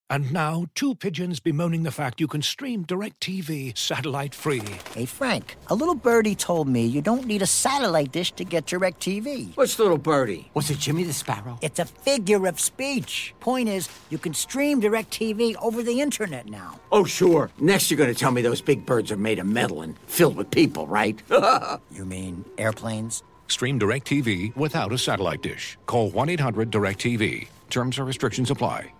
And now, two pigeons bemoaning the fact you can stream DirecTV satellite-free. Hey, Frank, a little birdie told me you don't need a satellite dish to get DirecTV. What's little birdie? Was it Jimmy the Sparrow? It's a figure of speech. Point is, you can stream DirecTV over the internet now. Oh, sure. Next you're going to tell me those big birds are made of metal and filled with people, right? You mean airplanes? Stream DirecTV without a satellite dish. Call 1-800-DirecTV. Terms and restrictions apply.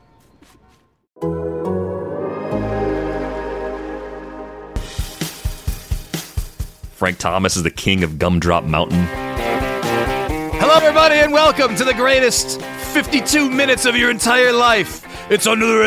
Frank Thomas is the king of Gumdrop Mountain. Hello, everybody, and welcome to the greatest 52 minutes of your entire life. It's Under the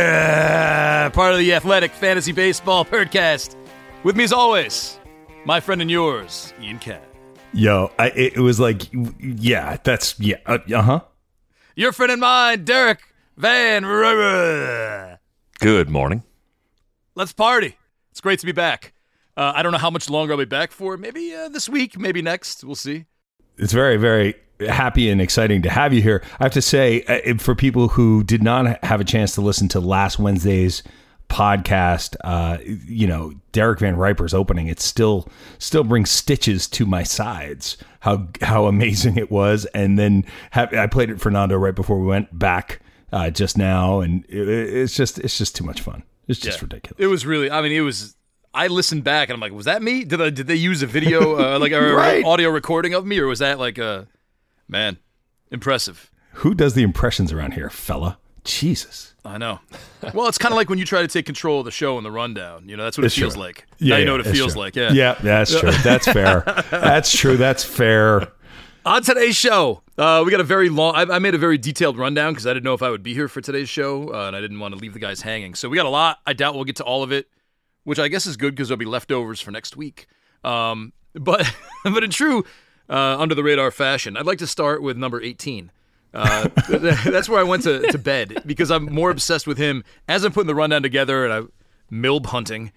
Radar, part of the Athletic Fantasy Baseball Podcast. With me, as always, my friend and yours, Ian Catt. Yo, it was like, yeah, that's, yeah, uh-huh. Your friend and mine, Derek Van Rubber. Good morning. Let's party. It's great to be back. I don't know how much longer I'll be back for. Maybe this week, maybe next. We'll see. It's very, very happy and exciting to have you here. I have to say, for people who did not have a chance to listen to last Wednesday's podcast, Derek Van Riper's opening, it still brings stitches to my sides. How amazing it was. And then I played it for Nando right before we went back just now, and it's just too much fun. It's just ridiculous. It was really. I mean, it was. I listened back and I'm like, was that me? Did they use a video, right. Audio recording of me, or was that like man, impressive? Who does the impressions around here, fella? Jesus. I know. Well, it's kind of like when you try to take control of the show in the rundown. You know, that's what it feels like. Yeah, now you know what it feels like. Yeah. Yeah, that's true. That's fair. That's true. That's fair. On today's show, we got a very long. I made a very detailed rundown because I didn't know if I would be here for today's show, and I didn't want to leave the guys hanging. So we got a lot. I doubt we'll get to all of it, which I guess is good because there'll be leftovers for next week. But in true under the radar fashion, I'd like to start with number 18. That's where I went to bed because I'm more obsessed with him. As I'm putting the rundown together and I'm milb hunting,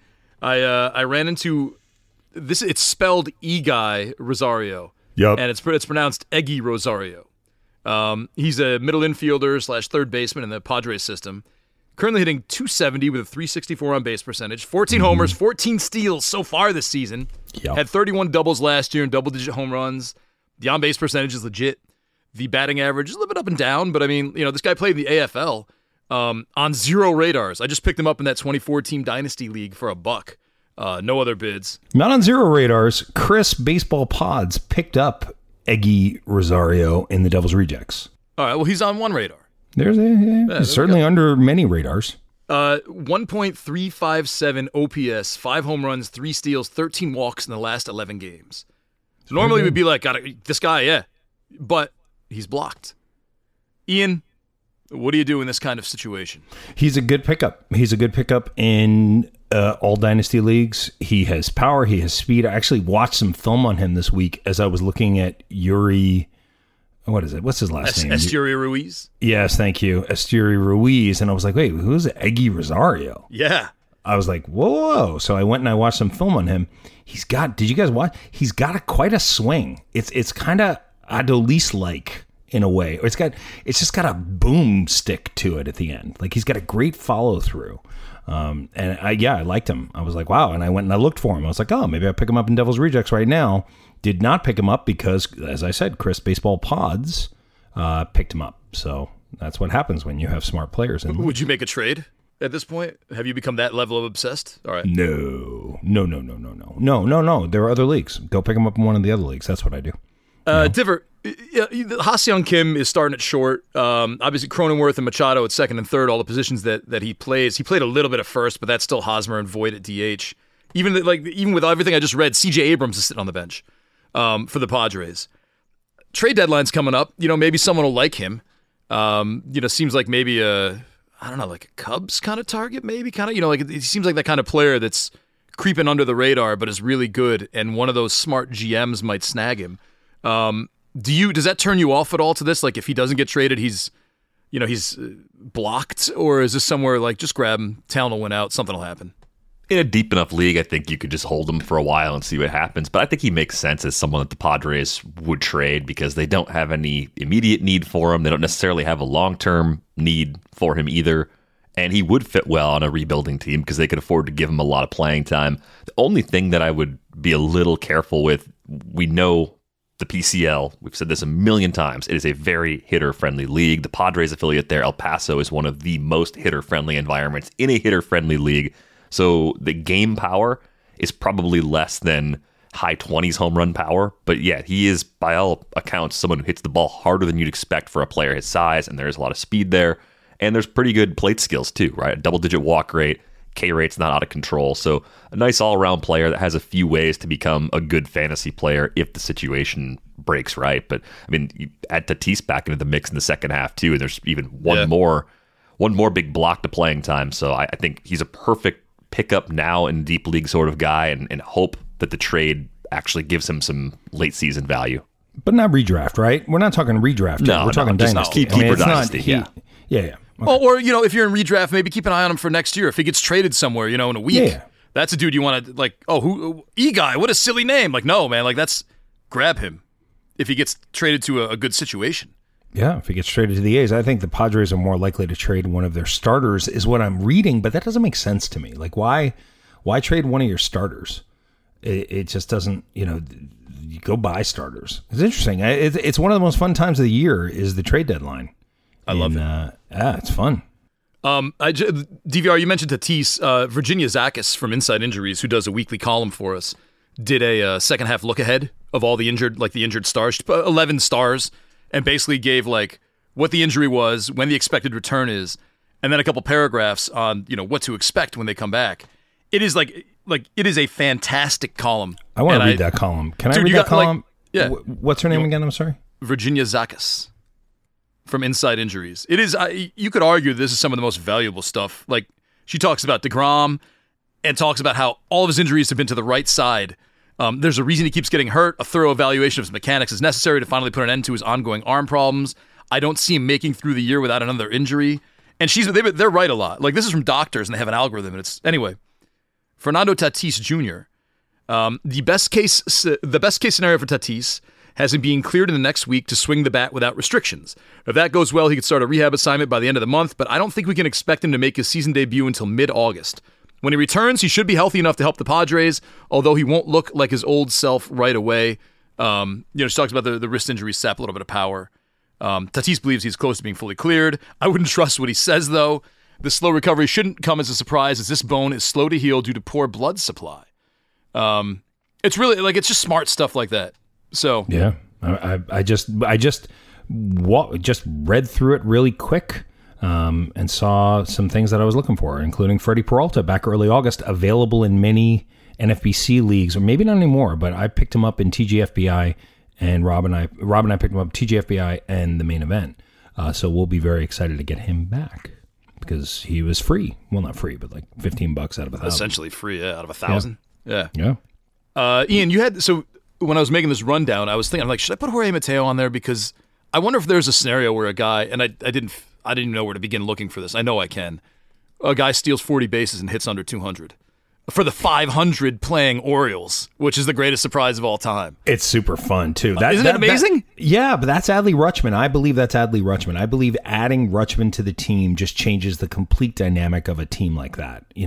I ran into this. It's spelled Egui Rosario. Yep. And it's pronounced Eggy Rosario. He's a middle infielder / third baseman in the Padres system. Currently hitting .270 with a .364 on base percentage. 14 homers, 14 steals so far this season. Yep. Had 31 doubles last year and double-digit home runs. The on-base percentage is legit. The batting average is a little bit up and down, but I mean, this guy played in the AFL on zero radars. I just picked him up in that 24-team Dynasty League for $1. No other bids. Not on zero radars. Chris Baseball Pods picked up Eggy Rosario in the Devil's Rejects. All right, well, he's on one radar. There's certainly under many radars. 1.357 OPS, 5 home runs, 3 steals, 13 walks in the last 11 games. So normally we'd be like, this guy, yeah. But he's blocked. Ian, what do you do in this kind of situation? He's a good pickup. He's a good pickup in all Dynasty leagues. He has power. He has speed. I actually watched some film on him this week as I was looking at Yuri. What is it? What's his last name? Esteury Ruiz. Yes, thank you. Esteury Ruiz. And I was like, wait, who's Eggy Rosario? Yeah. I was like, whoa. So I went and I watched some film on him. Did you guys watch? He's got quite a swing. It's kind of Adolis-like in a way. Or it's just got a boom stick to it at the end. Like he's got a great follow through. I liked him. I was like, wow. And I went and I looked for him. I was like, oh, maybe I'll pick him up in Devil's Rejects right now. Did not pick him up because, as I said, Chris Baseball Pods picked him up. So that's what happens when you have smart players. Would you make a trade at this point? Have you become that level of obsessed? All right. No. There are other leagues. Go pick him up in one of the other leagues. That's what I do. Diver, Ha-Seong Kim is starting at short. Obviously, Cronenworth and Machado at second and third, all the positions that he plays. He played a little bit at first, but that's still Hosmer and Voit at DH. Even with everything I just read, C.J. Abrams is sitting on the bench for the Padres. Trade deadline's coming up. Maybe someone will like him. Seems like maybe like a Cubs kind of target, maybe it seems like that kind of player that's creeping under the radar, but is really good, and one of those smart GMs might snag him. Does that turn you off at all to this? Like if he doesn't get traded, he's blocked, or is this somewhere like just grab him, talent will win out, something will happen? In a deep enough league, I think you could just hold him for a while and see what happens. But I think he makes sense as someone that the Padres would trade because they don't have any immediate need for him. They don't necessarily have a long-term need for him either. and he would fit well on a rebuilding team because they could afford to give him a lot of playing time. The only thing that I would be a little careful with, we know the PCL, we've said this a million times, it is a very hitter-friendly league. The Padres affiliate there, El Paso, is one of the most hitter-friendly environments in a hitter-friendly league. So the game power is probably less than high 20s home run power. But yeah, he is, by all accounts, someone who hits the ball harder than you'd expect for a player his size, and there's a lot of speed there. And there's pretty good plate skills too, right? A double-digit walk rate, K rate's not out of control. So a nice all-around player that has a few ways to become a good fantasy player if the situation breaks right. But I mean, you add Tatis back into the mix in the second half too, and there's even one more big block to playing time. So I think he's a perfect pickup now in deep league sort of guy, and hope that the trade actually gives him some late season value. But not redraft, right? We're not talking redraft. No, we're talking dynasty. Keeper dynasty. Yeah. Okay. Or, if you're in redraft, maybe keep an eye on him for next year. If he gets traded somewhere, in a week, that's a dude you want to, who E-Guy, what a silly name. No, man, grab him if he gets traded to a good situation. Yeah, if he gets traded to the A's, I think the Padres are more likely to trade one of their starters, is what I'm reading, but that doesn't make sense to me. Why trade one of your starters? It just doesn't, you go buy starters. It's interesting. It's one of the most fun times of the year is the trade deadline. I love it. It's fun. DVR, you mentioned Tatis. Virginia Zakis from Inside Injuries, who does a weekly column for us, did a second half look ahead of all the injured stars, 11 stars, and basically gave what the injury was, when the expected return is, and then a couple paragraphs on what to expect when they come back. It is it is a fantastic column. I want to read that column. Can I read that column? Yeah. What's her name again? I'm sorry. Virginia Zakis from Inside Injuries. It is. You could argue this is some of the most valuable stuff. She talks about DeGrom and talks about how all of his injuries have been to the right side. There's a reason he keeps getting hurt. A thorough evaluation of his mechanics is necessary to finally put an end to his ongoing arm problems. I don't see him making through the year without another injury. And they're right a lot. This is from doctors, and they have an algorithm. And anyway. Fernando Tatis Jr. The best case scenario for Tatis has him being cleared in the next week to swing the bat without restrictions. If that goes well, he could start a rehab assignment by the end of the month, but I don't think we can expect him to make his season debut until mid-August. When he returns, he should be healthy enough to help the Padres, although he won't look like his old self right away. She talks about the wrist injuries sap a little bit of power. Tatis believes he's close to being fully cleared. I wouldn't trust what he says, though. The slow recovery shouldn't come as a surprise, as this bone is slow to heal due to poor blood supply. It's really it's just smart stuff like that. So yeah, I just read through it really quick and saw some things that I was looking for, including Freddie Peralta back early August, available in many NFBC leagues, or maybe not anymore. But I picked him up in TGFBI, and Rob and I picked him up TGFBI and the main event. So we'll be very excited to get him back, because he was free. Well, not free, but $15 out of 1,000. Essentially free, out of 1,000. Yeah. Ian, you had, so when I was making this rundown, I was thinking, should I put Jorge Mateo on there? Because I wonder if there's a scenario where a guy, and I didn't even know where to begin looking for this. I know I can. A guy steals 40 bases and hits under 200 for the 500 playing Orioles, which is the greatest surprise of all time. It's super fun, too. Isn't it amazing? Yeah, but that's Adley Rutschman. I believe that's Adley Rutschman. I believe adding Rutschman to the team just changes the complete dynamic of a team like that. You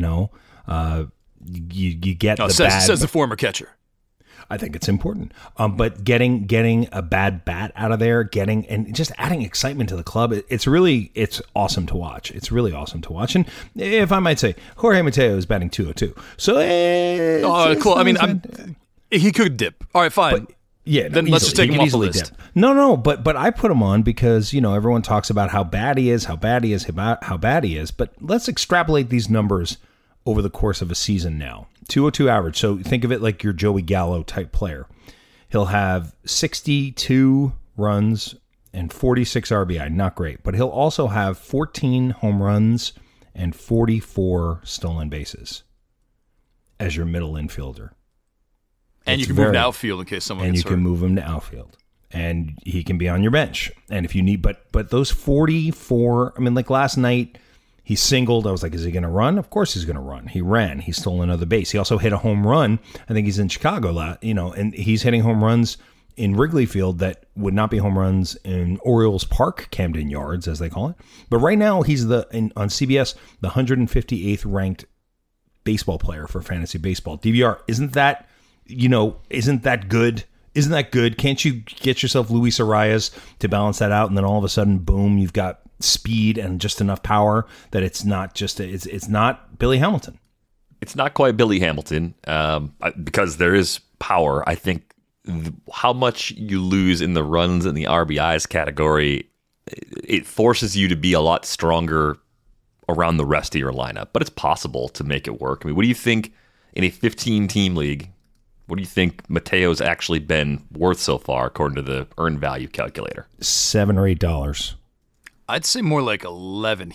get says the former catcher. I think it's important. But getting a bad bat out of there, and just adding excitement to the club, it's awesome to watch. It's really awesome to watch. And if I might say, Jorge Mateo is batting .202. So cool. He could dip. All right, fine. But, yeah, then let's just take him off the list. Dip. No, but I put him on because everyone talks about how bad he is, how bad he is. But let's extrapolate these numbers over the course of a season now. 202 average. So think of it like your Joey Gallo type player. He'll have 62 runs and 46 RBI. Not great. But he'll also have 14 home runs and 44 stolen bases as your middle infielder. And you can move him to outfield in case someone gets hurt. And you can move him to outfield. And he can be on your bench. And if you need, but those 44, last night, he singled. I was like, is he going to run? Of course he's going to run. He ran. He stole another base. He also hit a home run. I think he's in Chicago, and he's hitting home runs in Wrigley Field that would not be home runs in Orioles Park, Camden Yards, as they call it. But right now, he's on CBS, the 158th ranked baseball player for fantasy baseball. DVR, isn't that good? Isn't that good? Can't you get yourself Luis Arias to balance that out? And then all of a sudden, boom, you've got speed and just enough power that it's not Billy Hamilton. It's not quite Billy Hamilton because there is power. I think how much you lose in the runs and the RBIs category, it forces you to be a lot stronger around the rest of your lineup. But it's possible to make it work. I mean, what do you think in a 15-team league? What do you think Mateo's actually been worth so far, according to the earned value calculator? $7 or $8. I'd say more like 11.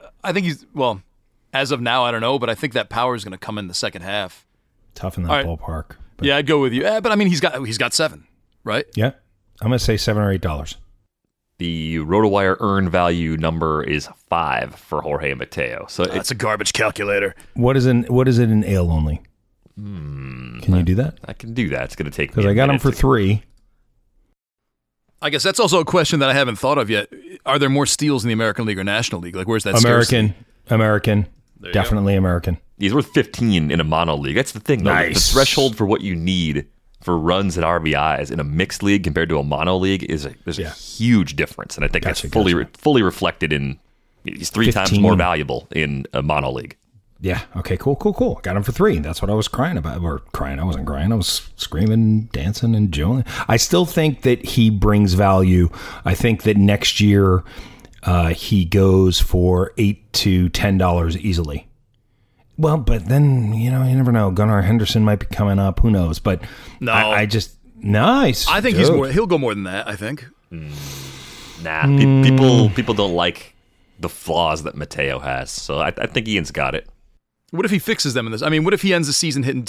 As of now, I don't know, but I think that power is going to come in the second half. Tough in that ballpark. But yeah, I'd go with you. But I mean, he's got 7, right? Yeah, I'm going to say $7 or $8. The RotoWire earned value number is 5 for Jorge Mateo. So it's a garbage calculator. What is it in AL only? Can you do that? I can do that. It's going to take me because I got him for 3. I guess that's also a question that I haven't thought of yet. Are there more steals in the American League or National League? Like, where's that American? There Definitely American. He's worth 15 in a mono league. That's the thing, though. Nice. The threshold for what you need for runs and RBIs in a mixed league compared to a mono league there's a huge difference, and I think that's fully reflected in he's 3 times more valuable in a mono league. Yeah. Okay. Cool. Got him for 3. That's what I was crying about. Or crying. I wasn't crying. I was screaming, dancing, and joing. I still think that he brings value. I think that next year he goes for $8 to $10 easily. Well, but then, you never know. Gunnar Henderson might be coming up. Who knows? But no, I just nice. I think he'll go more than that. I think. People don't like the flaws that Mateo has, so I think Ian's got it. What if he fixes them in this? I mean, what if he ends the season hitting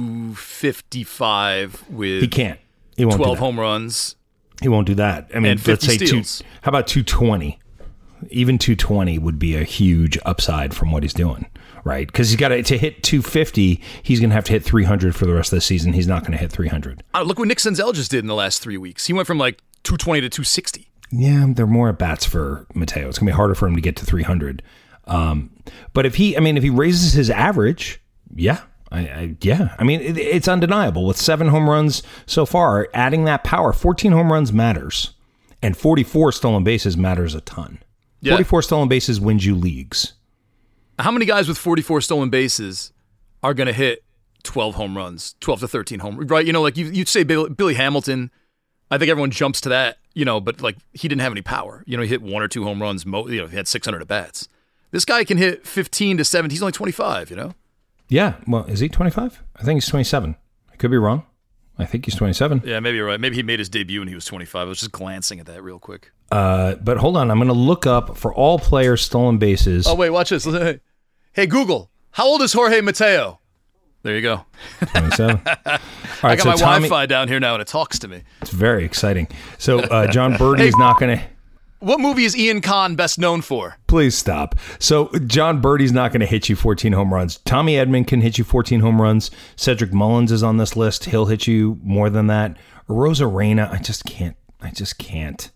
255 with he can't. He won't 12 home runs? He won't do that. I mean, and 50 let's say steals. How about 220? Even 220 would be a huge upside from what he's doing, right? Because he's got to hit 250. He's going to have to hit 300 for the rest of the season. He's not going to hit 300. Look what Nick Senzel just did in the last 3 weeks. He went from like 220 to 260. Yeah, there are more at bats for Mateo. It's going to be harder for him to get to 300. But if he raises his average, yeah. I mean, it's undeniable. With 7 home runs so far, adding that power, 14 home runs matters. And 44 stolen bases matters a ton. Yeah. 44 stolen bases wins you leagues. How many guys with 44 stolen bases are going to hit 12 home runs, 12 to 13 home runs, right? Like you'd say Billy Hamilton. I think everyone jumps to that, but like he didn't have any power. He hit 1 or 2 home runs. He had 600 at bats. This guy can hit 15 to 17. He's only 25, Yeah. Well, is he 25? I think he's 27. I could be wrong. I think he's 27. Yeah, maybe you're right. Maybe he made his debut when he was 25. I was just glancing at that real quick. But hold on. I'm going to look up for all players stolen bases. Oh, wait. Watch this. Hey, Google. How old is Jorge Mateo? There you go. 27. All right, I got my Wi-Fi down here now, and it talks to me. It's very exciting. So John Birdie is not going to... What movie is Ian Kahn best known for? Please stop. So John Birdie's not going to hit you 14 home runs. Tommy Edman can hit you 14 home runs. Cedric Mullins is on this list. He'll hit you more than that. Rosarena, I just can't.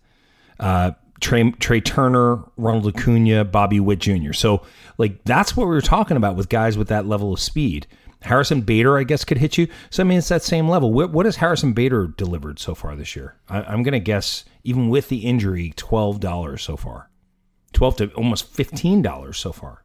Trey Turner, Ronald Acuna, Bobby Witt Jr. So like that's what we were talking about with guys with that level of speed. Harrison Bader, I guess, could hit you. So, I mean, it's that same level. What has Harrison Bader delivered so far this year? I'm going to guess, even with the injury, $12 so far. $12 to almost $15 so far.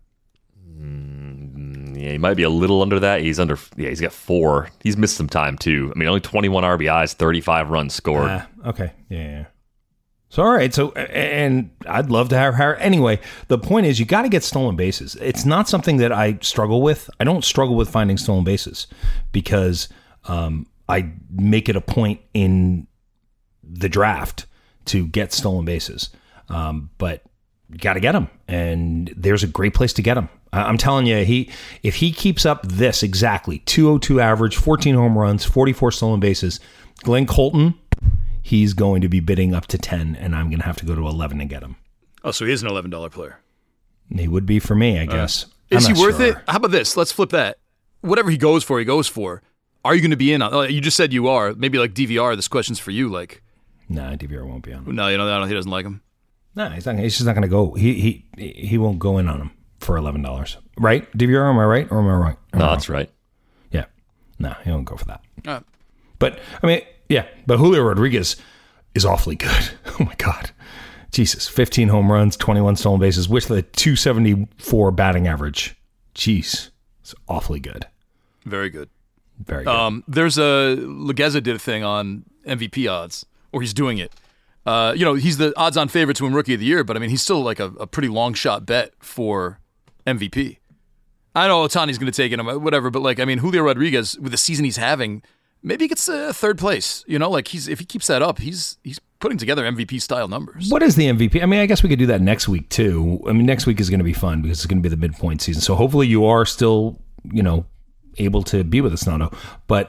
Yeah, he might be a little under that. He's got 4. He's missed some time, too. I mean, only 21 RBIs, 35 runs scored. Okay. Yeah. So, all right. So, and I'd love to have Harry. Anyway, the point is you got to get stolen bases. It's not something that I struggle with. I don't struggle with finding stolen bases because I make it a point in the draft to get stolen bases. But you got to get them. And there's a great place to get them. I'm telling you, if he keeps up this exactly, 202 average, 14 home runs, 44 stolen bases, Glenn Colton, he's going to be bidding up to 10, and I'm going to have to go to 11 to get him. Oh, so he is an $11 player. He would be for me, I guess. Is he worth it? How about this? Let's flip that. Whatever he goes for, Are you going to be in on? You just said you are. Maybe like DVR. This question's for you. Like, Nah, DVR won't be on him. no, he doesn't like him. No, he's just not going to go. He won't go in on him for $11, right? DVR, am I right or am I wrong? No, that's right. Yeah, no, he won't go for that. All right. But I mean, yeah, but Julio Rodriguez is awfully good. Oh my God, Jesus, 15 home runs, 21 stolen bases, with a 274 batting average. Jeez, it's awfully good. Very good. Very good. There's Legueza did a thing on MVP odds, or he's doing it. He's the odds-on favorite to win Rookie of the Year, but I mean, he's still like a pretty long shot bet for MVP. I know Ohtani's going to take it, whatever, but like, I mean, Julio Rodriguez, with the season he's having, maybe he gets third place. You know, like if he keeps that up, he's putting together MVP style numbers. What is the MVP? I mean, I guess we could do that next week too. I mean, next week is going to be fun because it's going to be the midpoint season. So hopefully you are still, able to be with us, Nando. But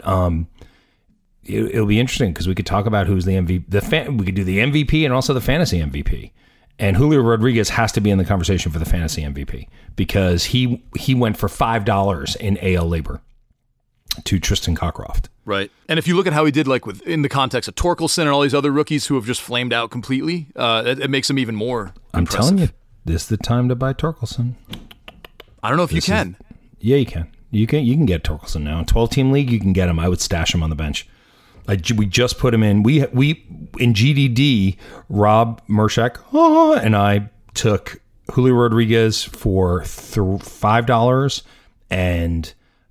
it'll be interesting because we could talk about who's the MVP. We could do the MVP and also the fantasy MVP. And Julio Rodriguez has to be in the conversation for the fantasy MVP because he went for $5 in AL labor to Tristan Cockcroft. Right. And if you look at how he did, like in the context of Torkelson and all these other rookies who have just flamed out completely, it makes him even more I'm impressive. telling you, this is the time to buy Torkelson. I don't know if you can. Yeah, you can. You can get Torkelson now. In 12-team league, you can get him. I would stash him on the bench. We just put him in. We in GDD, Rob Mershak and I took Julio Rodriguez for $5 and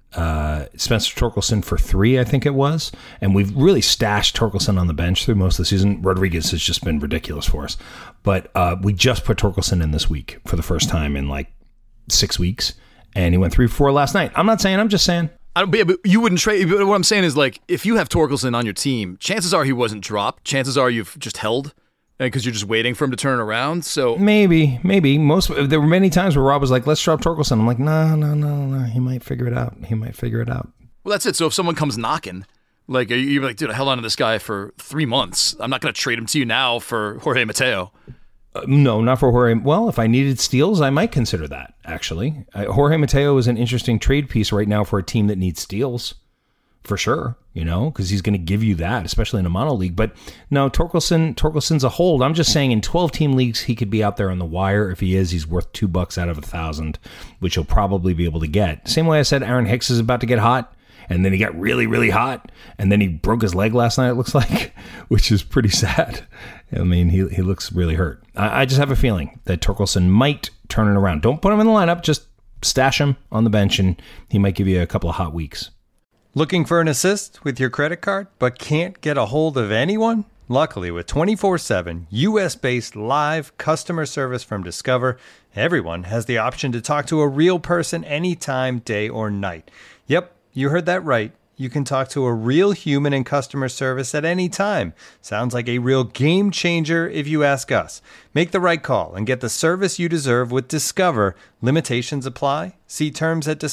Spencer Torkelson for $3, I think it was. And we've really stashed Torkelson on the bench through most of the season. Rodriguez has just been ridiculous for us. But we just put Torkelson in this week for the first time in like 6 weeks. And he went 3-4 last night. I'm just saying. But you wouldn't trade. But what I'm saying is, like, if you have Torkelson on your team, chances are he wasn't dropped. Chances are you've just held because you're just waiting for him to turn around. So maybe there were many times where Rob was like, "Let's drop Torkelson." I'm like, no. He might figure it out. Well, that's it. So if someone comes knocking, like, you're like, dude, I held on to this guy for 3 months. I'm not going to trade him to you now for Jorge Mateo. No, not for Jorge. Well, if I needed steals, I might consider that, actually. Jorge Mateo is an interesting trade piece right now for a team that needs steals, for sure, because he's going to give you that, especially in a mono league. But no, Torkelson's a hold. I'm just saying in 12-team leagues, he could be out there on the wire. If he is, he's worth $2 out of 1,000, which he'll probably be able to get. Same way I said Aaron Hicks is about to get hot. And then he got really, really hot. And then he broke his leg last night, it looks like, which is pretty sad. I mean, he looks really hurt. I just have a feeling that Torkelson might turn it around. Don't put him in the lineup. Just stash him on the bench, and he might give you a couple of hot weeks. Looking for an assist with your credit card, but can't get a hold of anyone? Luckily, with 24/7 U.S.-based live customer service from Discover, everyone has the option to talk to a real person anytime, day or night. Yep. You heard that right. You can talk to a real human in customer service at any time. Sounds like a real game changer if you ask us. Make the right call and get the service you deserve with Discover. Limitations apply. See terms at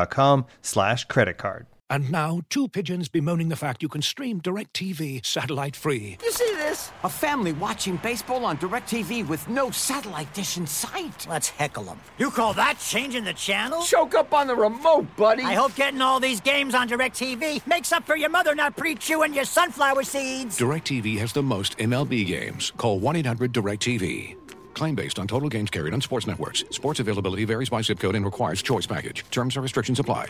discover.com/creditcard. And now, two pigeons bemoaning the fact you can stream DirecTV satellite-free. You see this? A family watching baseball on DirecTV with no satellite dish in sight. Let's heckle them. You call that changing the channel? Choke up on the remote, buddy. I hope getting all these games on DirecTV makes up for your mother not pre-chewing your sunflower seeds. DirecTV has the most MLB games. Call 1-800-DirecTV. Claim based on total games carried on sports networks. Sports availability varies by zip code and requires choice package. Terms and restrictions apply.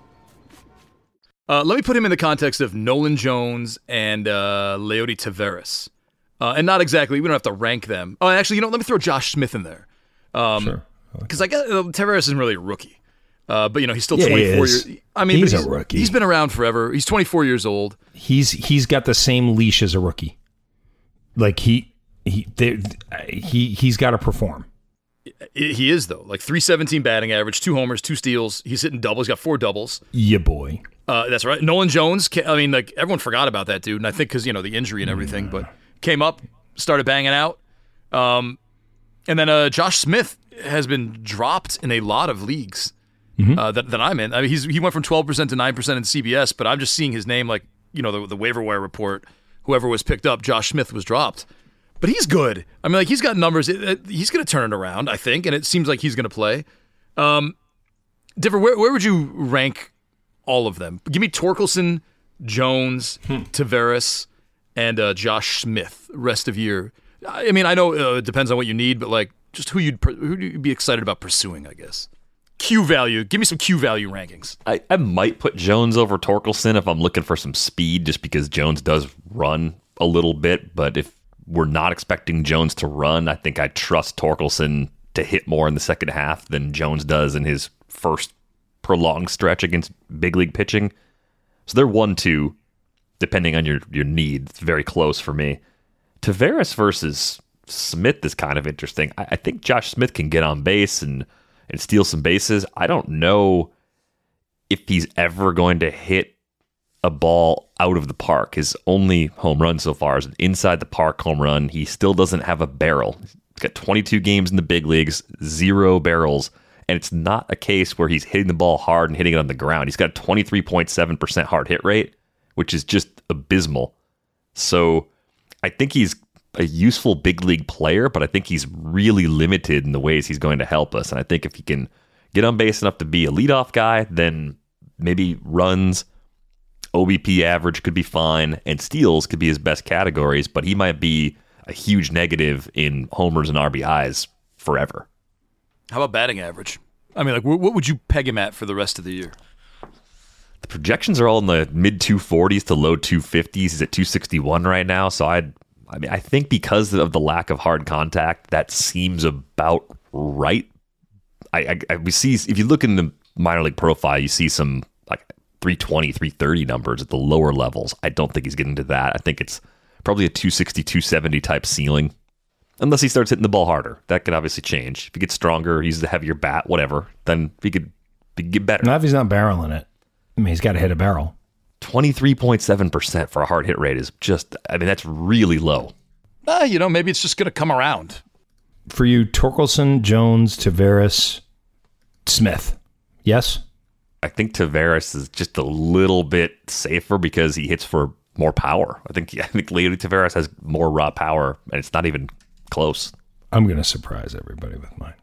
Let me put him in the context of Nolan Jones and Leody Taveras. And not exactly, we don't have to rank them. Oh, actually, let me throw Josh Smith in there. Sure. Because I guess Taveras isn't really a rookie. But, he's still 24 years. I mean, he's a rookie. He's been around forever. He's 24 years old. He's got the same leash as a rookie. Like, he's got to perform. He is, though. Like, 317 batting average, 2 homers, 2 steals. He's hitting doubles. He's got 4 doubles. Yeah, boy. That's right. Nolan Jones, I mean, like, everyone forgot about that dude, and I think because, the injury and everything, but came up, started banging out. And then Josh Smith has been dropped in a lot of leagues that I'm in. I mean, he went from 12% to 9% in CBS, but I'm just seeing his name, like, the waiver wire report, whoever was picked up, Josh Smith was dropped. But he's good. I mean, like, he's got numbers. He's going to turn it around, I think, and it seems like he's going to play. Different. Where would you rank all of them? Give me Torkelson, Jones, Tavares, and Josh Smith rest of year. I mean, I know it depends on what you need, but like just who you'd be excited about pursuing, I guess. Q value. Give me some Q value rankings. I might put Jones over Torkelson if I'm looking for some speed, just because Jones does run a little bit. But if we're not expecting Jones to run, I think I trust Torkelson to hit more in the second half than Jones does in his first prolonged stretch against big league pitching. So they're 1-2, depending on your need. It's very close for me. Tavares versus Smith is kind of interesting. I think Josh Smith can get on base and steal some bases. I don't know if he's ever going to hit a ball out of the park. His only home run so far is an inside the park home run. He still doesn't have a barrel. He's got 22 games in the big leagues, 0 barrels, and it's not a case where he's hitting the ball hard and hitting it on the ground. He's got a 23.7% hard hit rate, which is just abysmal. So I think he's a useful big league player, but I think he's really limited in the ways he's going to help us. And I think if he can get on base enough to be a leadoff guy, then maybe runs, OBP average could be fine, and steals could be his best categories, but he might be a huge negative in homers and RBIs forever. How about batting average? I mean, like, what would you peg him at for the rest of the year? The projections are all in the mid 240s to low 250s. He's at 261 right now, so I think because of the lack of hard contact, that seems about right. We see, if you look in the minor league profile, you see some like 320, 330 numbers at the lower levels. I don't think he's getting to that. I think it's probably a 260, 270 type ceiling, unless he starts hitting the ball harder. That could obviously change. If he gets stronger, he's the heavier bat, whatever, then he could get better. Not if he's not barreling it. I mean, he's got to hit a barrel. 23.7% for a hard hit rate is just, I mean, that's really low. Maybe it's just going to come around. For you, Torkelson, Jones, Tavares, Smith. Yes? I think Tavares is just a little bit safer because he hits for more power. I think Leody Tavares has more raw power, and it's not even close. I'm going to surprise everybody with mine.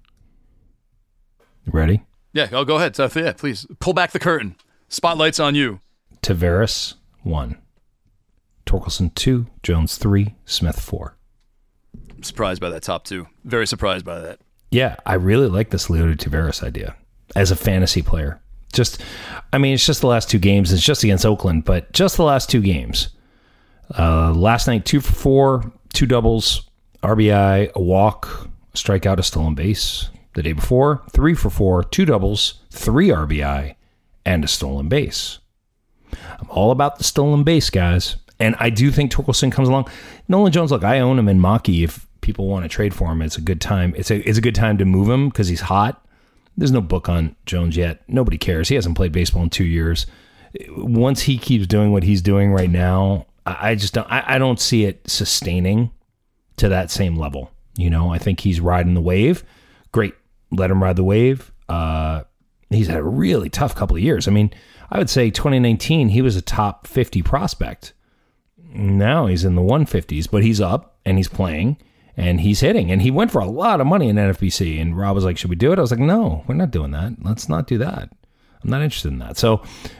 Ready? Yeah, I'll go ahead. Yeah, please. Pull back the curtain. Spotlight's on you. Tavares, 1. Torkelson, 2. Jones, 3. Smith, 4. I'm surprised by that top 2. Very surprised by that. Yeah, I really like this Leody Tavares idea as a fantasy player. It's just the last 2 games. It's just against Oakland, but just the last 2 games. Last night, 2 for 4, 2 doubles, RBI, a walk, a strikeout, a stolen base. The day before, 3 for 4, 2 doubles, 3 RBI, and a stolen base. I'm all about the stolen base, guys. And I do think Torkelson comes along. Nolan Jones, look, I own him in Maki. If people want to trade for him, it's a good time. It's a good time to move him because he's hot. There's no book on Jones yet. Nobody cares. He hasn't played baseball in 2 years. Once he keeps doing what he's doing right now, I don't see it sustaining to that same level. I think he's riding the wave. Great. Let him ride the wave. He's had a really tough couple of years. I mean, I would say 2019, he was a top 50 prospect. Now he's in the 150s, but he's up and he's playing and he's hitting. And he went for a lot of money in NFBC. And Rob was like, should we do it? I was like, no, we're not doing that. Let's not do that. I'm not interested in that. So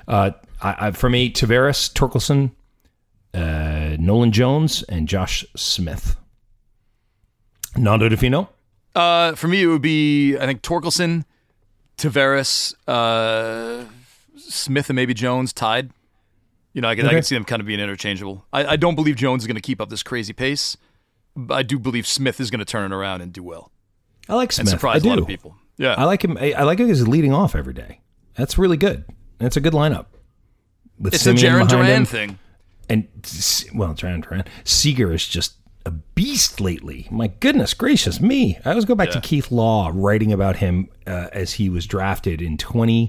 for me, Tavares, Torkelson, Nolan Jones, and Josh Smith. Nando DeFino? For me, it would be, I think, Torkelson, Tavares, Smith, and maybe Jones tied. I can see them kind of being interchangeable. I don't believe Jones is going to keep up this crazy pace. But I do believe Smith is going to turn it around and do well. I like Smith. And surprise a lot of people. Yeah, I like him. I like him as leading off every day. That's really good. It's a good lineup. With it's a Jarren Duran thing. And, Jarren Duran. Seager is just a beast lately. My goodness gracious me. I always go back to Keith Law writing about him as he was drafted in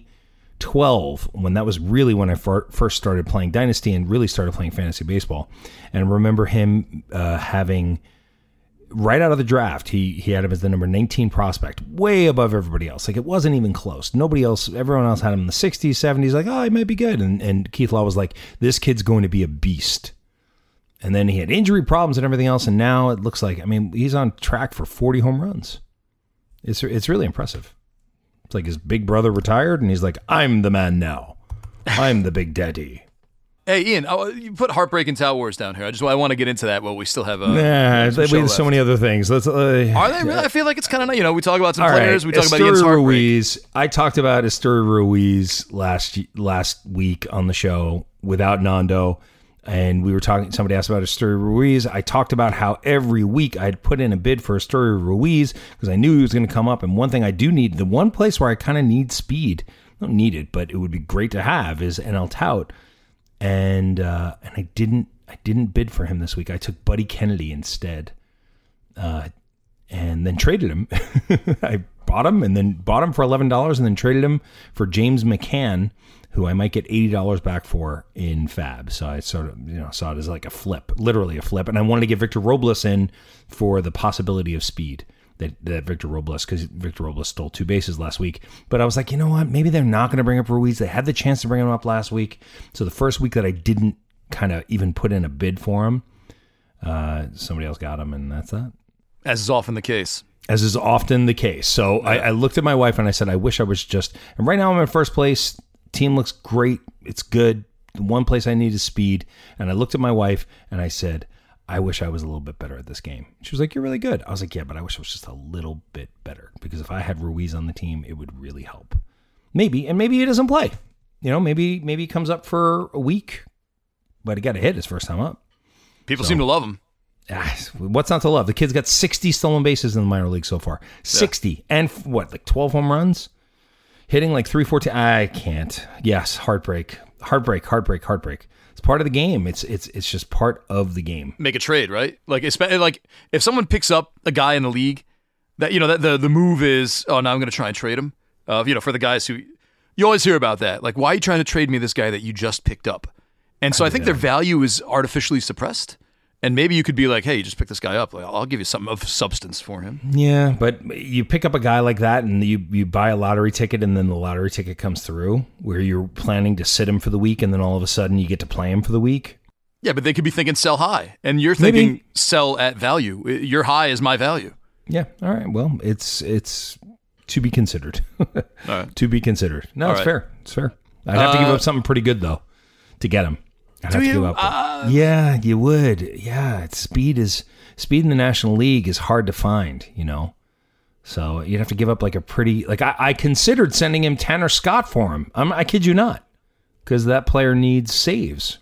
2012, when that was really when I first started playing Dynasty and really started playing fantasy baseball. And I remember him having, right out of the draft, he had him as the number 19 prospect, way above everybody else. Like, it wasn't even close. Everyone else had him in the 60s, 70s, like, oh, he might be good. And Keith Law was like, this kid's going to be a beast. And then he had injury problems and everything else, and now it looks like, he's on track for 40 home runs. It's really impressive. It's like his big brother retired, and he's like, I'm the man now. I'm the big daddy. Hey, Ian, you put Heartbreak and Tout Wars down here. I want to get into that while we still have we have so many other things. Let's. Are they really? I feel like it's kind of, we talk about some players. Right. We talk about Ian's heartbreak. Ruiz. I talked about Esteury Ruiz last week on the show without Nando, and we were talking. Somebody asked about Esteury Ruiz. I talked about how every week I'd put in a bid for Esteury Ruiz because I knew he was going to come up. And one thing I do need, the one place where I kind of need speed, not need it, but it would be great to have, is NL Tout. And I didn't bid for him this week. I took Buddy Kennedy instead, and then traded him. I bought him for $11, and then traded him for James McCann, who I might get $80 back for in Fab. So I sort of saw it as like a flip, literally a flip. And I wanted to get Victor Robles in for the possibility of speed. That Victor Robles, because Victor Robles stole 2 bases last week. But I was like, you know what? Maybe they're not going to bring up Ruiz. They had the chance to bring him up last week. So the first week that I didn't kind of even put in a bid for him, somebody else got him, and that's that. As is often the case. So I looked at my wife and I said, I wish I was just... And right now I'm in first place. Team looks great. It's good. The one place I need is speed. And I looked at my wife and I said... I wish I was a little bit better at this game. She was like, you're really good. I was like, yeah, but I wish I was just a little bit better, because if I had Ruiz on the team, it would really help. Maybe he doesn't play. Maybe he comes up for a week, but he got a hit his first time up. People seem to love him. What's not to love? The kid's got 60 stolen bases in the minor league so far. 60. And like 12 home runs? Hitting like 314. I can't. Yes, heartbreak. It's part of the game. It's just part of the game. Make a trade, right? Like if someone picks up a guy in the league, that the move is, oh, now I'm going to try and trade him. For the guys who you always hear about that. Like, why are you trying to trade me this guy that you just picked up? And so I think their value is artificially suppressed. And maybe you could be like, hey, you just pick this guy up. Like, I'll give you something of substance for him. Yeah, but you pick up a guy like that and you buy a lottery ticket, and then the lottery ticket comes through where you're planning to sit him for the week, and then all of a sudden you get to play him for the week. Yeah, but they could be thinking sell high, and you're thinking sell at value. Your high is my value. Yeah, all right. Well, it's to be considered. All right. To be considered. No, all it's right. fair. It's fair. I'd have to give up something pretty good, though, to get him. I'd have to give up. Yeah, you would. Yeah, speed in the National League is hard to find, So you'd have to give up like a pretty... Like I considered sending him Tanner Scott for him. I kid you not. Because that player needs saves.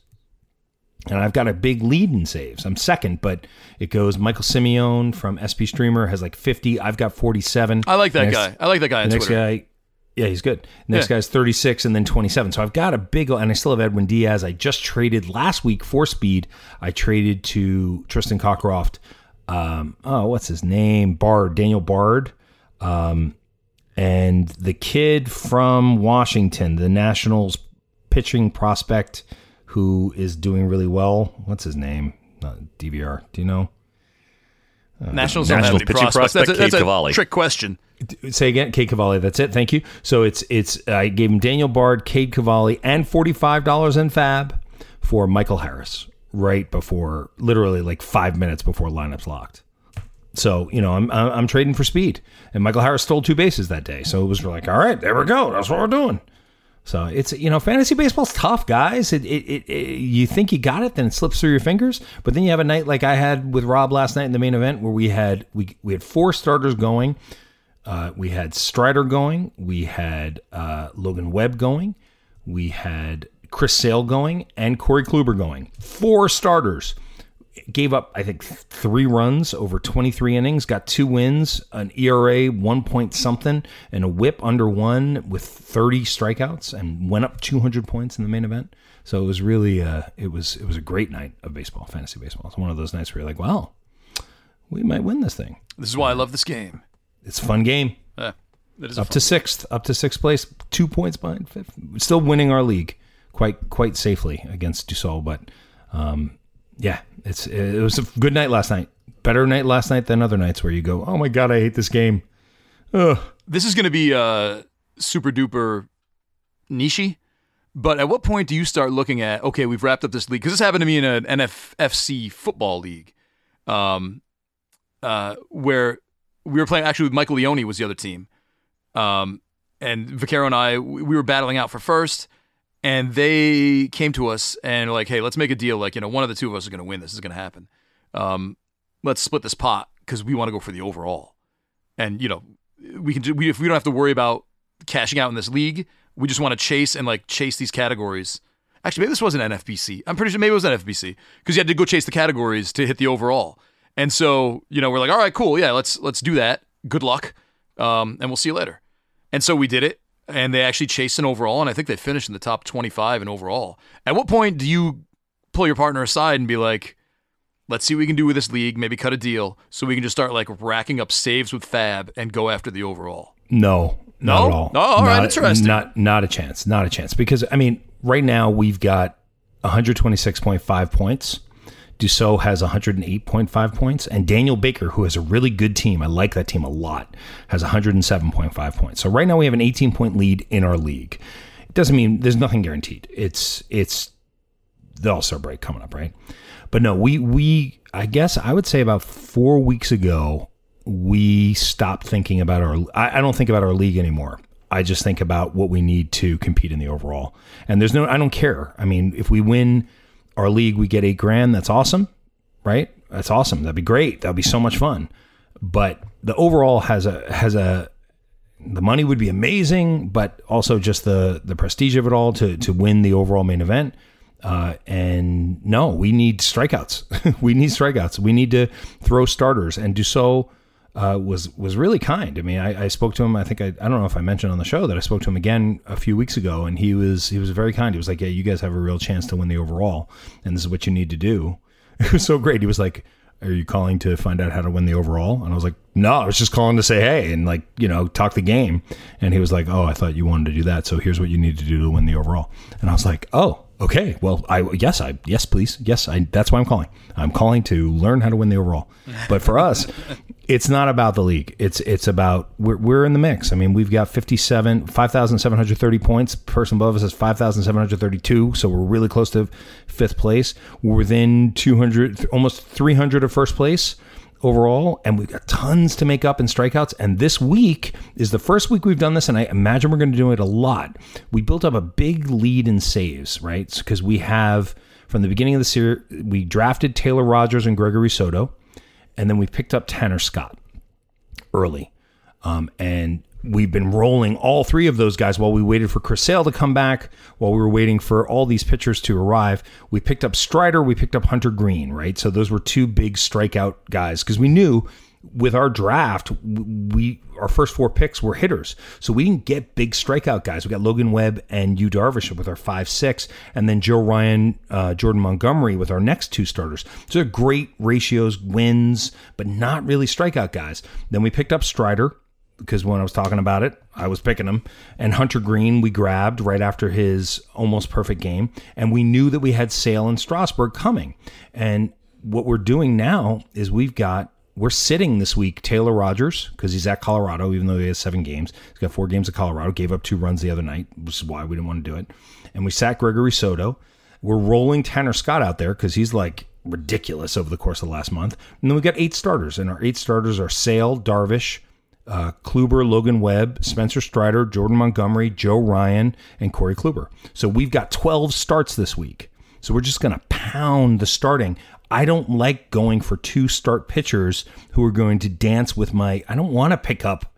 And I've got a big lead in saves. I'm second, but it goes Michael Simeone from SP Streamer has like 50. I've got 47. I like that guy. I like that guy on Twitter. Next guy... Yeah, he's good. Next guy's 36 and then 27. So I've got a big... And I still have Edwin Diaz. I just traded last week for speed. I traded to Tristan Cockcroft. What's his name? Daniel Bard. And the kid from Washington, the Nationals pitching prospect who is doing really well. What's his name? DVR. Do you know? Nationals don't have any pitching prospect. That's Cade a Cavalli. trick question. Say again, Cade Cavalli. That's it. Thank you. So it's I gave him Daniel Bard, Cade Cavalli, and $45 in Fab for Michael Harris right before, literally like 5 minutes before lineups locked. So I'm trading for speed, and Michael Harris stole 2 bases that day. So it was like, all right, there we go. That's what we're doing. So it's fantasy baseball's tough, guys. You think you got it, then it slips through your fingers. But then you have a night like I had with Rob last night in the main event, where we had 4 starters going. We had Strider going. We had Logan Webb going. We had Chris Sale going and Corey Kluber going. 4 starters. Gave up, I think, 3 runs over 23 innings. Got 2 wins, an ERA 1 point something, and a WHIP under 1 with 30 strikeouts, and went up 200 points in the main event. So it was really it was a great night of baseball, fantasy baseball. It's one of those nights where you're like, wow, we might win this thing. This is why I love this game. It's a fun game. Yeah, it is up to sixth place, 2 points behind 5th. Still winning our league quite safely against Dussault, but yeah, it was a good night last night. Better night last night than other nights where you go, oh my God, I hate this game. Ugh. This is going to be super duper niche-y, but at what point do you start looking at, okay, we've wrapped up this league? Because this happened to me in an NFFC football league where we were playing, actually with Michael Leone was the other team. And Vaccaro and I, we were battling out for first, and they came to us and like, hey, let's make a deal. Like, one of the two of us is going to win. This is going to happen. Let's split this pot because we want to go for the overall. And if we don't have to worry about cashing out in this league, we just want to chase these categories. Actually, maybe this wasn't NFBC. I'm pretty sure maybe it was NFBC because you had to go chase the categories to hit the overall. And so, we're like, all right, cool. Yeah, let's do that. Good luck. And we'll see you later. And so we did it. And they actually chased an overall, and I think they finished in the top 25 in overall. At what point do you pull your partner aside and be like, let's see what we can do with this league, maybe cut a deal so we can just start like racking up saves with Fab and go after the overall? No, not at all. No, all right, interesting. Not a chance. Not a chance. Because, right now we've got 126.5 points. Dussault has 108.5 points, and Daniel Baker, who has a really good team, I like that team a lot, has 107.5 points. So right now we have an 18-point lead in our league. It doesn't mean there's nothing guaranteed. It's the All-Star break coming up, right? But no, we I guess I would say about 4 weeks ago, we stopped thinking about I don't think about our league anymore. I just think about what we need to compete in the overall. And I don't care. If we win our league, we get $8,000. That's awesome, right? That's awesome. That'd be great. That'd be so much fun. But the overall the money would be amazing, but also just the prestige of it all to win the overall main event. And no, we need strikeouts. We need strikeouts. We need to throw starters. And Dussault was really kind. I spoke to him. I think I don't know if I mentioned on the show that I spoke to him again a few weeks ago, and he was very kind. He was like, "Yeah, you guys have a real chance to win the overall, and this is what you need to do." It was so great. He was like, "Are you calling to find out how to win the overall?" And I was like, "No, I was just calling to say hey and talk the game." And he was like, "Oh, I thought you wanted to do that. So here's what you need to do to win the overall." And I was like, "Oh, okay. Well, yes, please. Yes, that's why I'm calling. I'm calling to learn how to win the overall." But for us, it's not about the league. It's about we're in the mix. We've got 5,730 points. Person above us has 5,732. So we're really close to fifth place. We're within 200, almost 300 of first place overall, and we've got tons to make up in strikeouts. And this week is the first week we've done this, and I imagine we're going to do it a lot. We built up a big lead in saves, right? Because we have, from the beginning of the series, we drafted Taylor Rogers and Gregory Soto, and then we picked up Tanner Scott early. And we've been rolling all three of those guys while we waited for Chris Sale to come back, while we were waiting for all these pitchers to arrive. We picked up Strider, we picked up Hunter Green, right? So those were two big strikeout guys because we knew with our draft, our first four picks were hitters. So we didn't get big strikeout guys. We got Logan Webb and Yu Darvish with our 5-6, and then Joe Ryan, Jordan Montgomery with our next two starters. So they're great ratios, wins, but not really strikeout guys. Then we picked up Strider, because when I was talking about it, I was picking him. And Hunter Green, we grabbed right after his almost perfect game. And we knew that we had Sale and Strasburg coming. And what we're doing now is we're sitting this week Taylor Rogers, because he's at Colorado, even though he has 7 games. He's got 4 games at Colorado, gave up 2 runs the other night, which is why we didn't want to do it. And we sat Gregory Soto. We're rolling Tanner Scott out there because he's like ridiculous over the course of the last month. And then we got 8 starters. And our 8 starters are Sale, Darvish, Kluber, Logan Webb, Spencer Strider, Jordan Montgomery, Joe Ryan, and Corey Kluber. So we've got 12 starts this week. So we're just going to pound the starting. I don't like going for 2 start pitchers who are going to dance with I don't want to pick up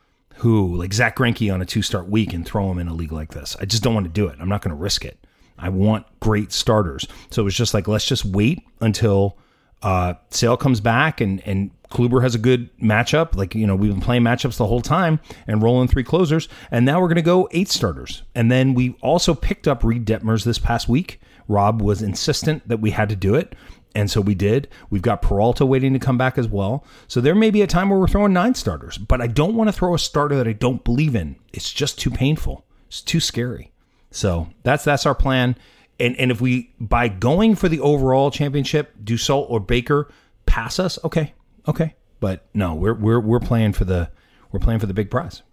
like Zach Greinke on a 2-start week and throw him in a league like this. I just don't want to do it. I'm not going to risk it. I want great starters. So it was just like, let's just wait until Sale comes back and Kluber has a good matchup. We've been playing matchups the whole time and rolling 3 closers. And now we're going to go 8 starters. And then we also picked up Reed Detmers this past week. Rob was insistent that we had to do it. And so we did. We've got Peralta waiting to come back as well. So there may be a time where we're throwing 9 starters. But I don't want to throw a starter that I don't believe in. It's just too painful. It's too scary. So that's our plan. And if we, by going for the overall championship, Dussault or Baker pass us, okay. But no, we're playing for the big prize.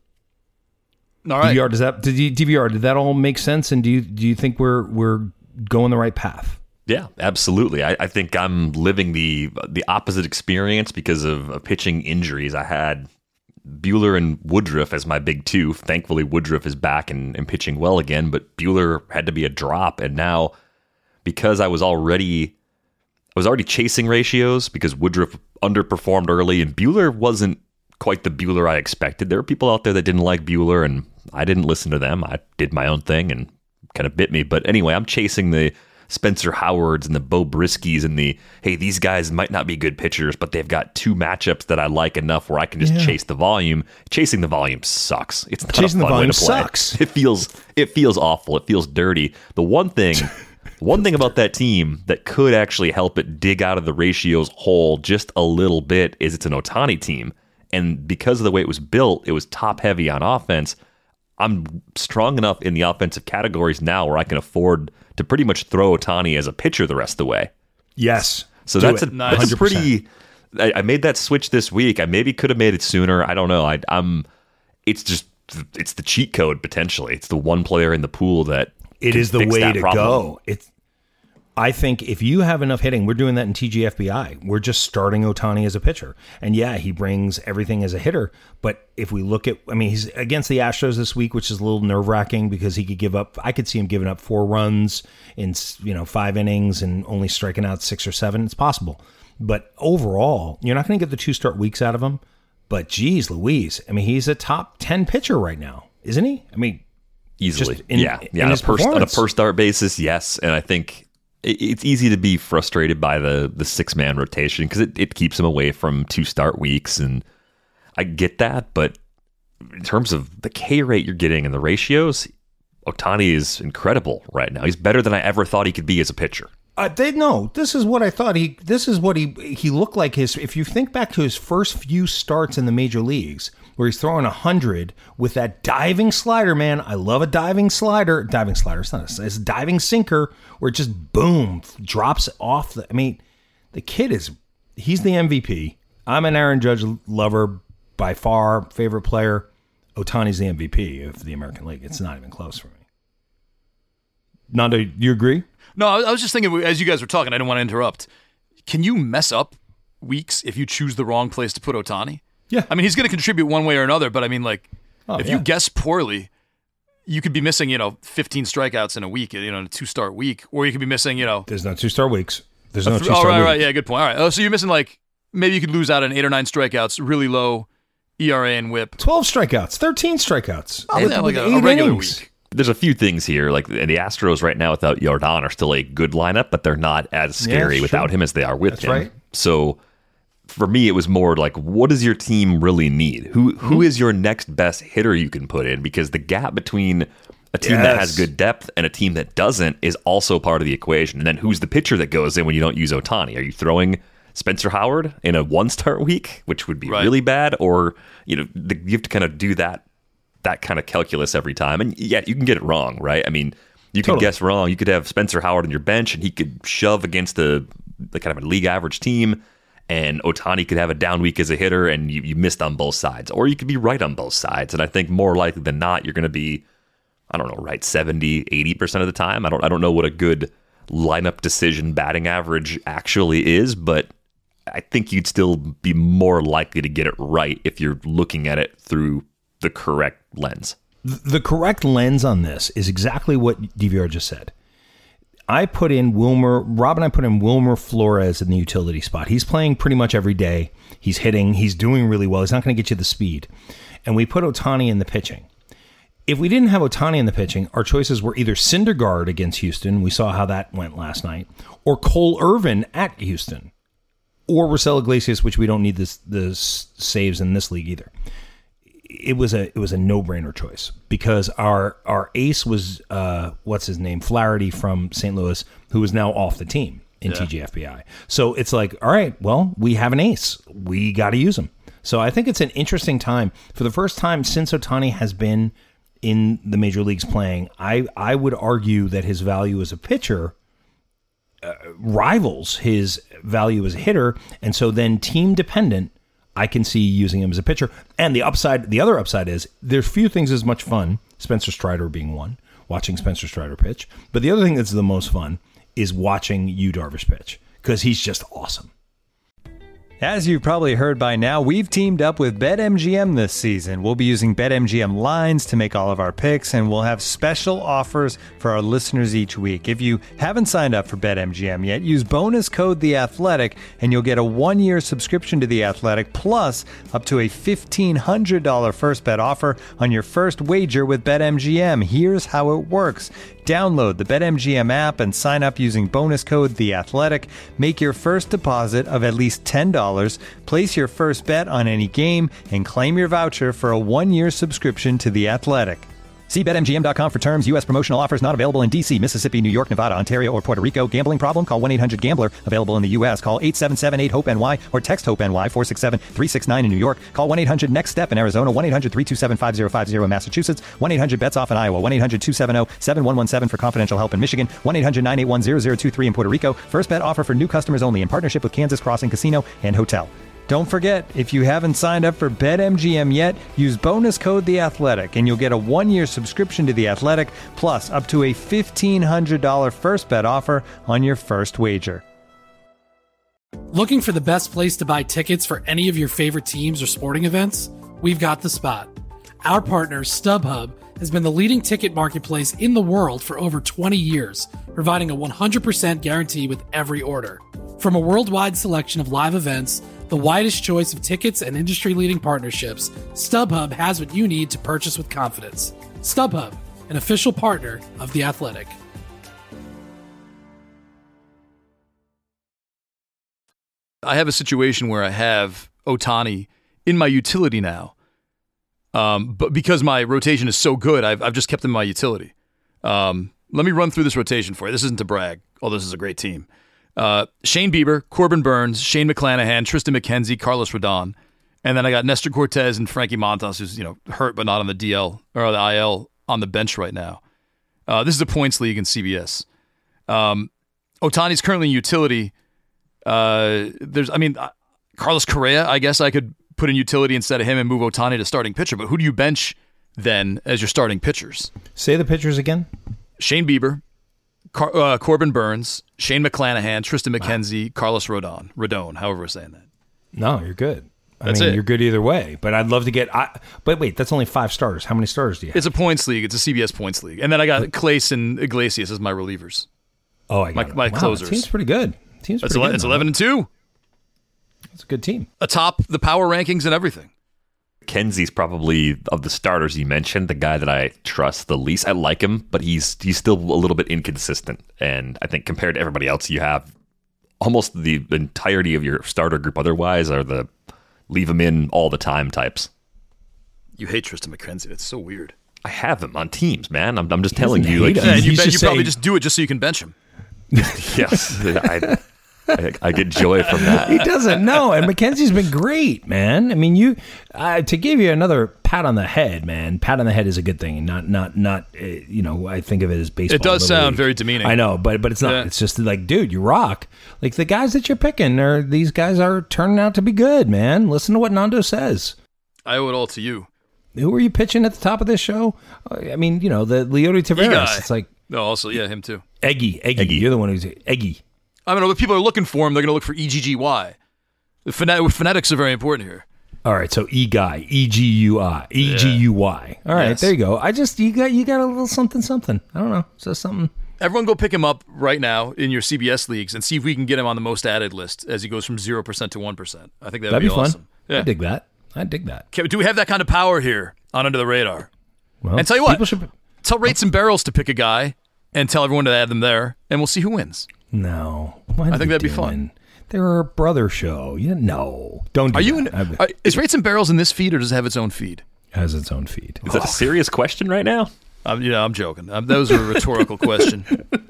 All right. DVR, did that all make sense? And do you think we're going the right path? Yeah, absolutely. I think I'm living the opposite experience because of pitching injuries. I had Buehler and Woodruff as my big two. Thankfully, Woodruff is back and pitching well again, but Buehler had to be a drop. And now, because I was already chasing ratios because Woodruff underperformed early and Buehler wasn't quite the Buehler I expected. There were people out there that didn't like Buehler, and I didn't listen to them. I did my own thing and kind of bit me. But anyway, I'm chasing the Spencer Howards and the Bo Briskys and the, hey, these guys might not be good pitchers, but they've got two matchups that I like enough where I can just chase the volume. Chasing the volume sucks. It's not Chasing a fun the volume way to play. sucks. It feels awful. It feels dirty. The one thing about that team that could actually help it dig out of the ratios hole just a little bit is it's an Ohtani team. And because of the way it was built, it was top heavy on offense. I'm strong enough in the offensive categories now where I can afford to pretty much throw Ohtani as a pitcher the rest of the way. Yes. So that's a pretty. I made that switch this week. I maybe could have made it sooner. I don't know. It's the cheat code potentially. It's the one player in the pool that it is the way to go. I think if you have enough hitting, we're doing that in TGFBI. We're just starting Ohtani as a pitcher. And yeah, he brings everything as a hitter. But if we look at, he's against the Astros this week, which is a little nerve-wracking because he could I could see him giving up 4 runs in 5 innings and only striking out 6 or 7. It's possible. But overall, you're not going to get the 2 start weeks out of him. But geez, Louise, he's a top 10 pitcher right now, isn't he? Easily. On a per start basis, yes. And I think it's easy to be frustrated by the 6-man rotation because it keeps him away from 2 start weeks, and I get that. But in terms of the K rate you're getting and the ratios, Ohtani is incredible right now. He's better than I ever thought he could be as a pitcher. This is what I thought. This is what he looked like. If you think back to his first few starts in the major leagues, where he's throwing 100 with that diving slider, man. I love a diving slider. Diving slider. It's a diving sinker where it just boom drops off. The kid he's the MVP. I'm an Aaron Judge lover by far, favorite player. Ohtani's the MVP of the American League. It's not even close for me. Nando, you agree? No, I was just thinking as you guys were talking, I didn't want to interrupt. Can you mess up weeks if you choose the wrong place to put Ohtani? Yeah. He's going to contribute one way or another, but if you guess poorly, you could be missing, 15 strikeouts in a week, a 2-start week, or you could be missing, There's no 2-start weeks. There's no 2-start weeks. Right, yeah, good point. All right. Oh, so you're missing maybe you could lose out on 8 or 9 strikeouts, really low ERA and WHIP. 12 strikeouts, 13 strikeouts. A regular week. There's a few things here. Like the Astros right now without Yordan are still a good lineup, but they're not as scary without him as they are with him. Right. So for me, it was more like, what does your team really need? Who is your next best hitter you can put in? Because the gap between a team that has good depth and a team that doesn't is also part of the equation. And then who's the pitcher that goes in when you don't use Ohtani? Are you throwing Spencer Howard in a 1-start week, which would be really bad? Or, you have to kind of do that kind of calculus every time. And yeah, you can get it wrong, right? You could guess wrong. You could have Spencer Howard on your bench and he could shove against the kind of a league average team, and Ohtani could have a down week as a hitter and you missed on both sides. Or you could be right on both sides. And I think more likely than not, you're going to be, right 70, 80% of the time. I don't know what a good lineup decision batting average actually is, but I think you'd still be more likely to get it right if you're looking at it through the correct lens. The correct lens on this is exactly what DVR just said. Rob and I put in Wilmer Flores in the utility spot. He's playing pretty much every day. He's hitting. He's doing really well. He's not going to get you the speed. And we put Ohtani in the pitching. If we didn't have Ohtani in the pitching, our choices were either Syndergaard against Houston. We saw how that went last night. Or Cole Irvin at Houston. Or Raisel Iglesias, which we don't need the saves in this league either. It was a no-brainer choice because our ace was what's his name, Flaherty from St. Louis, who is now off the team in TGFBI. So it's like, all right, well, we have an ace, we got to use him. So I think it's an interesting time for the first time since Ohtani has been in the major leagues playing. I would argue that his value as a pitcher rivals his value as a hitter, and so then team dependent, I can see using him as a pitcher. And the other upside is there's few things as much fun, Spencer Strider being one, watching Spencer Strider pitch. But the other thing that's the most fun is watching Yu Darvish pitch because he's just awesome. As you've probably heard by now, we've teamed up with BetMGM this season. We'll be using BetMGM lines to make all of our picks, and we'll have special offers for our listeners each week. If you haven't signed up for BetMGM yet, use bonus code The Athletic, and you'll get a 1-year subscription to The Athletic, plus up to a $1,500 first bet offer on your first wager with BetMGM. Here's how it works. Download the BetMGM app and sign up using bonus code The Athletic. Make your first deposit of at least $10. Place your first bet on any game and claim your voucher for a 1-year subscription to The Athletic. See BetMGM.com for terms. U.S. promotional offers not available in D.C., Mississippi, New York, Nevada, Ontario, or Puerto Rico. Gambling problem? Call 1-800-GAMBLER. Available in the U.S. Call 877-8-HOPE-NY or text HOPE-NY 467-369 in New York. Call 1-800-NEXT-STEP in Arizona. 1-800-327-5050 in Massachusetts. 1-800-BETS-OFF in Iowa. 1-800-270-7117 for confidential help in Michigan. 1-800-981-0023 in Puerto Rico. First bet offer for new customers only in partnership with Kansas Crossing Casino and Hotel. Don't forget, if you haven't signed up for BetMGM yet, use bonus code The Athletic, and you'll get a 1-year subscription to The Athletic, plus up to a $1,500 first bet offer on your first wager. Looking for the best place to buy tickets for any of your favorite teams or sporting events? We've got the spot. Our partner, StubHub, has been the leading ticket marketplace in the world for over 20 years, providing a 100% guarantee with every order. From a worldwide selection of live events, the widest choice of tickets and industry-leading partnerships, StubHub has what you need to purchase with confidence. StubHub, an official partner of The Athletic. I have a situation where I have Ohtani in my utility now, but because my rotation is so good, I've just kept him in my utility. Let me run through this rotation for you. This isn't to brag, although this is a great team. Shane Bieber, Corbin Burns, Shane McClanahan, Tristan McKenzie, Carlos Rodon, and then I got Nestor Cortez and Frankie Montas, who's hurt but not on the DL or the IL on the bench right now. This is a points league in CBS. Ohtani's currently in utility. Carlos Correa, I guess I could put in utility instead of him and move Ohtani to starting pitcher. But who do you bench then as your starting pitchers? Say the pitchers again. Shane Bieber, Corbin Burns, Shane McClanahan, Tristan McKenzie, Carlos Rodon, however we're saying that. No, you're good. That's it. You're good either way. But I'd love to get. But wait, that's only 5 starters. How many starters do you have? It's a points league. It's a CBS points league, and then I got Clace and Iglesias as my relievers. Oh, I got my closers. Team's pretty good. It's 11-2. It's a good team. Atop the power rankings and everything. Kenzie's probably, of the starters you mentioned, the guy that I trust the least. I like him, but he's still a little bit inconsistent. And I think compared to everybody else, you have almost the entirety of your starter group otherwise are the leave him in all the time types. You hate Tristan McKenzie. That's so weird. I have him on teams, man. I'm just telling you. You probably just do it just so you can bench him. Yes, I get joy from that. He doesn't know, and McKenzie's been great, man. I mean, to give you another pat on the head, man. Pat on the head is a good thing, not. I think of it as baseball. It does sound very demeaning. I know, but it's not. Yeah. It's just like, dude, you rock. Like the guys that you're picking, these guys are turning out to be good, man. Listen to what Nando says. I owe it all to you. Who are you pitching at the top of this show? I mean, the Leody Taveras. It's like. No, also, yeah, him too. Eggy. You're the one who's Eggy. I don't know, if people are looking for him, they're going to look for EGGY. The phonetics are very important here. All right, so E-Guy, E-G-U-I, E-G-U-Y. All right, There you go. You got a little something. I don't know. So something. Everyone go pick him up right now in your CBS leagues and see if we can get him on the most added list as he goes from 0% to 1%. I think that'd be awesome. Fun. Yeah. I dig that. Okay, do we have that kind of power here on Under the Radar? Well, and tell you what, tell Rates and Barrels to pick a guy and tell everyone to add them there, and we'll see who wins. No. I think that'd be fun. They're a brother show. No. Don't do that. Is Rates and Barrels in this feed, or does it have its own feed? It has its own feed. Is that a serious question right now? I'm joking. That was a rhetorical question.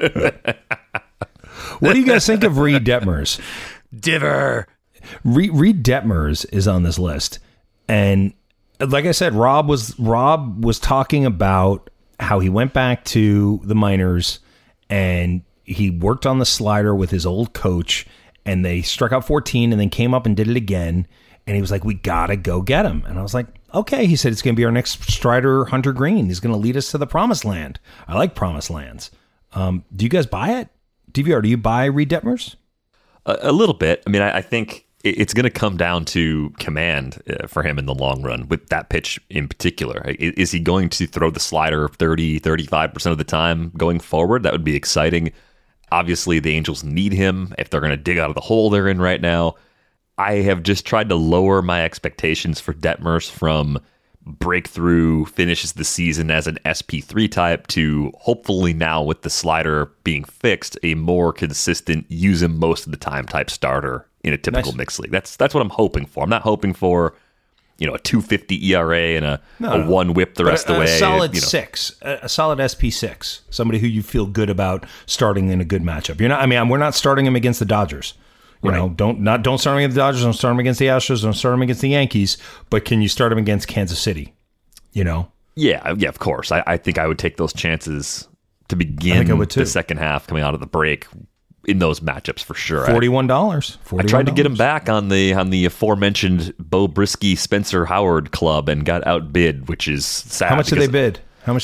What do you guys think of Reed Detmers? Diver. Reed Detmers is on this list. And like I said, Rob was talking about how he went back to the minors and he worked on the slider with his old coach, and they struck out 14 and then came up and did it again. And he was like, we got to go get him. And I was like, okay. He said, it's going to be our next Strider, Hunter Green. He's going to lead us to the promised land. I like promised lands. Do you guys buy it? DVR, do you buy Reed Detmers? A little bit. I mean, I think it's going to come down to command for him in the long run with that pitch in particular. Is he going to throw the slider 30, 35% of the time going forward? That would be exciting. Obviously, the Angels need him if they're going to dig out of the hole they're in right now. I have just tried to lower my expectations for Detmers from breakthrough finishes the season as an SP3 type to hopefully now with the slider being fixed, a more consistent use him most of the time type starter in a typical mixed league. That's what I'm hoping for. I'm not hoping for, a 2.50 ERA and a 1 whip the rest of the way. A solid 6, a solid SP6, somebody who you feel good about starting in a good matchup. We're not starting him against the Dodgers. Don't start him against the Dodgers. Don't start him against the Astros. Don't start him against the Yankees. But can you start him against Kansas City? Yeah, of course. I think I would take those chances to begin the second half coming out of the break in those matchups for sure. $41. I tried to get him back on the aforementioned Bo Brisky Spencer Howard club and got outbid, which is sad. How much did they bid?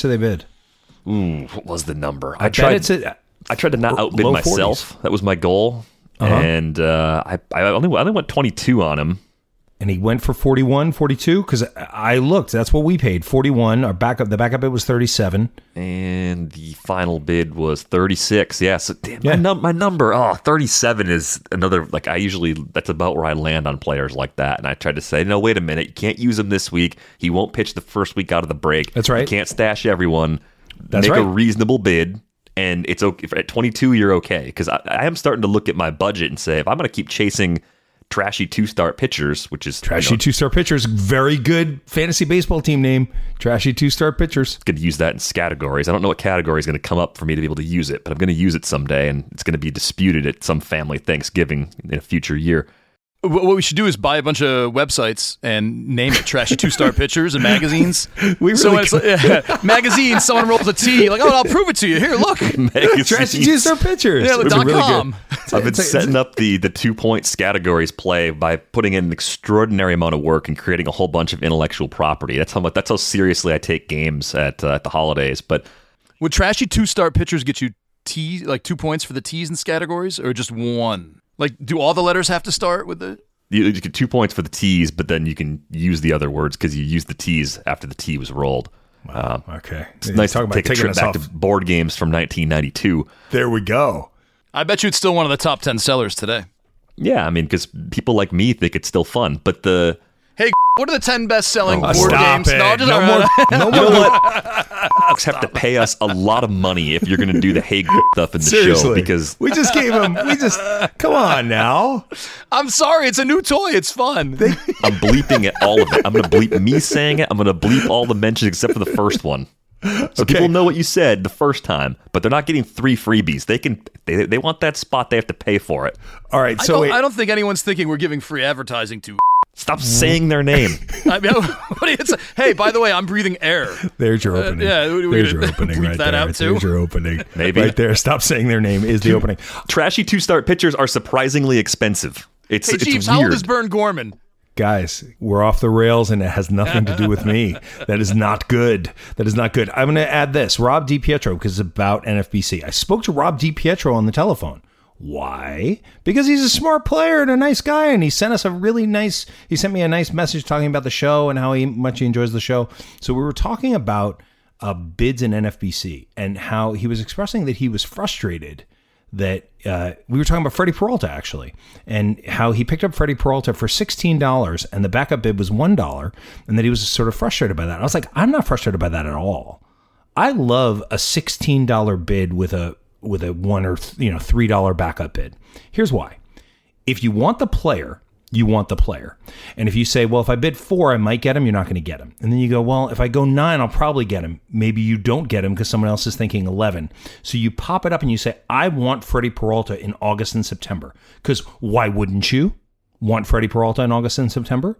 Ooh, what was the number? I tried to not outbid myself. 40s. That was my goal. And I only went 22 on him. And he went for 41, 42? Because I looked. That's what we paid. 41. The backup bid was 37. And the final bid was 36. Yeah, so my number, 37 is another, that's about where I land on players like that. And I tried to say, no, wait a minute. You can't use him this week. He won't pitch the first week out of the break. That's right. You can't stash everyone. That's Make right. a reasonable bid. And it's okay. At 22, you're okay. Because I am starting to look at my budget and say, if I'm going to keep chasing trashy 2-star pitchers, which is... Trashy 2-star pitchers. Very good fantasy baseball team name. Trashy 2-star pitchers. Going to use that in categories. I don't know what category is going to come up for me to be able to use it, but I'm going to use it someday, and it's going to be disputed at some family Thanksgiving in a future year. What we should do is buy a bunch of websites and name it Trashy 2-Star Pictures and magazines. Magazines, someone rolls a T, I'll prove it to you. Here, look. Trashy 2-Star Pictures. Yeah, .com. I've been setting up the 2-point categories play by putting in an extraordinary amount of work and creating a whole bunch of intellectual property. That's how seriously I take games at the holidays. But would Trashy 2-Star Pictures get you 2 points for the T's and categories, or just 1? Do all the letters have to start with the... You get 2 points for the T's, but then you can use the other words because you used the T's after the T was rolled. Wow. Okay. It's nice to take a trip back to board games from 1992. There we go. I bet you it's still one of the top 10 sellers today. Yeah, because people like me think it's still fun, but the... Hey, what are the 10 best-selling board games? It. No more. You know what? Folks have to pay us a lot of money if you're going to do the hey stuff in the show, because we just gave him. Come on now. I'm sorry, it's a new toy. It's fun. I'm bleeping all of it. I'm going to bleep me saying it. I'm going to bleep all the mentions except for the first one. So people know what you said the first time, but they're not getting 3 freebies. They want that spot. They have to pay for it. All right. So I don't think anyone's thinking we're giving free advertising to. Stop saying their name. Hey, by the way, I'm breathing air. There's your opening. There's your opening right there. There's your opening. Maybe. Right there. Stop saying their name is the opening. Trashy 2-star pitchers are surprisingly expensive. It's Chiefs, weird. how old is Vern Gorman? Guys, we're off the rails and it has nothing to do with me. That is not good. I'm going to add this. Rob DiPietro, because it's about NFBC. I spoke to Rob DiPietro on the telephone. Why? Because he's a smart player and a nice guy, and he sent me a nice message talking about the show and how much he enjoys the show. So we were talking about bids in NFBC and how he was expressing that he was frustrated that we were talking about Freddie Peralta, actually, and how he picked up Freddie Peralta for $16 and the backup bid was $1, and that he was sort of frustrated by that. I was like, I'm not frustrated by that at all. I love a $16 bid with a $1 or $3 backup bid. Here's why. If you want the player, you want the player. And if you say, well, if I bid 4, I might get him, you're not going to get him. And then you go, well, if I go 9, I'll probably get him. Maybe you don't get him because someone else is thinking 11. So you pop it up and you say, I want Freddie Peralta in August and September. Because why wouldn't you want Freddie Peralta in August and September?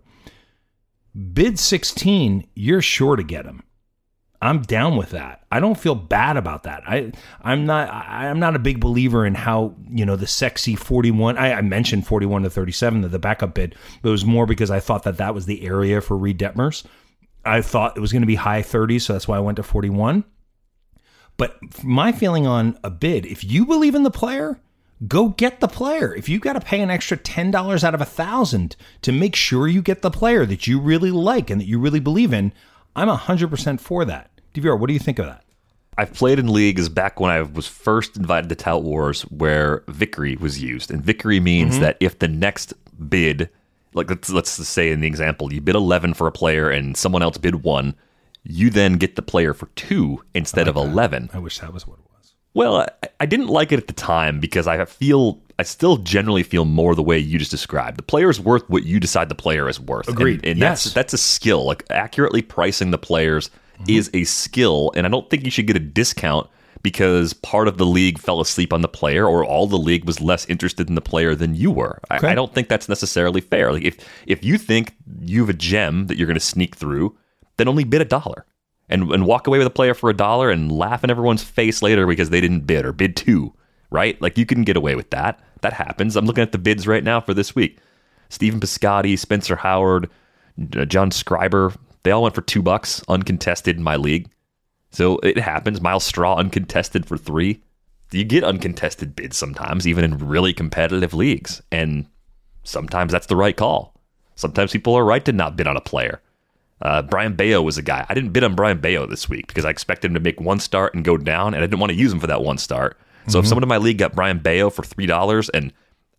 Bid 16, you're sure to get him. I'm down with that. I don't feel bad about that. I'm not a big believer in how, the sexy 41. I mentioned 41 to 37, the backup bid, but it was more because I thought that was the area for Reed Detmers. I thought it was going to be high 30s, so that's why I went to 41. But my feeling on a bid, if you believe in the player, go get the player. If you got to pay an extra $10 out of $1,000 to make sure you get the player that you really like and that you really believe in, I'm 100% for that. DVR, what do you think of that? I've played in leagues back when I was first invited to Tout Wars where Vickery was used. And Vickery means that if the next bid, like let's say in the example, you bid 11 for a player and someone else bid 1, you then get the player for 2 instead of 11. I wish that was what it was. Well, I didn't like it at the time because I still generally feel more the way you just described. The player's worth what you decide the player is worth. Agreed. And yes. that's a skill. Like accurately pricing the players is a skill, and I don't think you should get a discount because part of the league fell asleep on the player or all the league was less interested in the player than you were. Okay. I don't think that's necessarily fair. Like if you think you have a gem that you're going to sneak through, then only bid $1 and walk away with a player for $1 and laugh in everyone's face later because they didn't bid or bid 2, right? Like you can get away with that. That happens. I'm looking at the bids right now for this week. Stephen Piscotty, Spencer Howard, John Scriber, they all went for $2 uncontested in my league. So it happens. Miles Straw uncontested for 3. You get uncontested bids sometimes, even in really competitive leagues. And sometimes that's the right call. Sometimes people are right to not bid on a player. Brian Bayo was a guy. I didn't bid on Brian Bayo this week because I expected him to make 1 start and go down, and I didn't want to use him for that 1 start. So if someone in my league got Brian Bayo for $3 and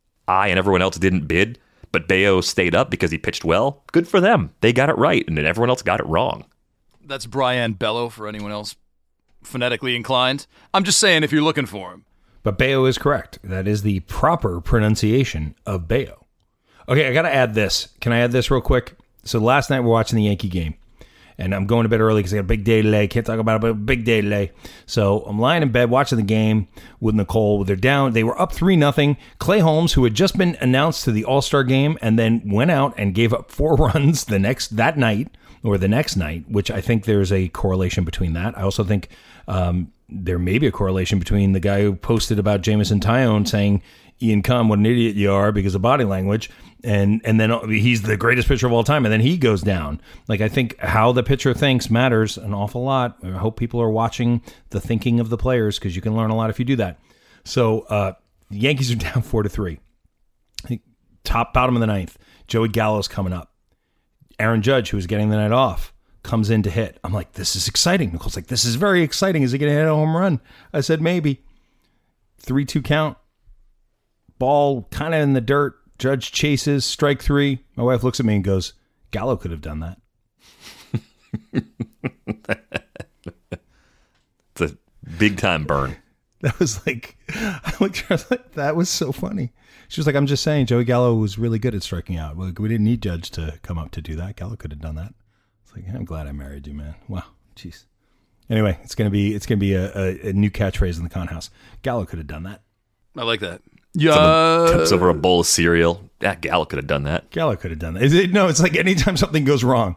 I and everyone else didn't bid, but Bayo stayed up because he pitched well, good for them. They got it right, and then everyone else got it wrong. That's Brian Bello for anyone else phonetically inclined. I'm just saying if you're looking for him. But Bayo is correct. That is the proper pronunciation of Bayo. Okay, I got to add this. Can I add this real quick? So last night we're watching the Yankee game, and I'm going to bed early because I got a big day today. Can't talk about it, but a big day today. So I'm lying in bed watching the game with Nicole. They're down. They were up 3-0. Clay Holmes, who had just been announced to the All-Star game and then went out and gave up 4 runs the next night, which I think there's a correlation between that. I also think there may be a correlation between the guy who posted about Jameson Taillon saying, Ian Cum, what an idiot you are because of body language. And then he's the greatest pitcher of all time. And then he goes down. Like, I think how the pitcher thinks matters an awful lot. I hope people are watching the thinking of the players because you can learn a lot if you do that. So the Yankees are down 4-3. Bottom of the 9th. Joey Gallo's coming up. Aaron Judge, who was getting the night off, comes in to hit. I'm like, this is exciting. Nicole's like, this is very exciting. Is he going to hit a home run? I said, maybe. 3-2 count. Ball kind of in the dirt. Judge chases, strike 3. My wife looks at me and goes, Gallo could have done that. It's a big time burn. That was like, I looked at her, I was like, that was so funny. She was like, I'm just saying, Joey Gallo was really good at striking out. We didn't need Judge to come up to do that. Gallo could have done that. It's like, I'm glad I married you, man. Wow, jeez. Anyway, it's gonna be a new catchphrase in the con house. Gallo could have done that. I like that. Someone tips over a bowl of cereal. Yeah, Gallo could have done that. Gallo could have done that. No, it's like anytime something goes wrong.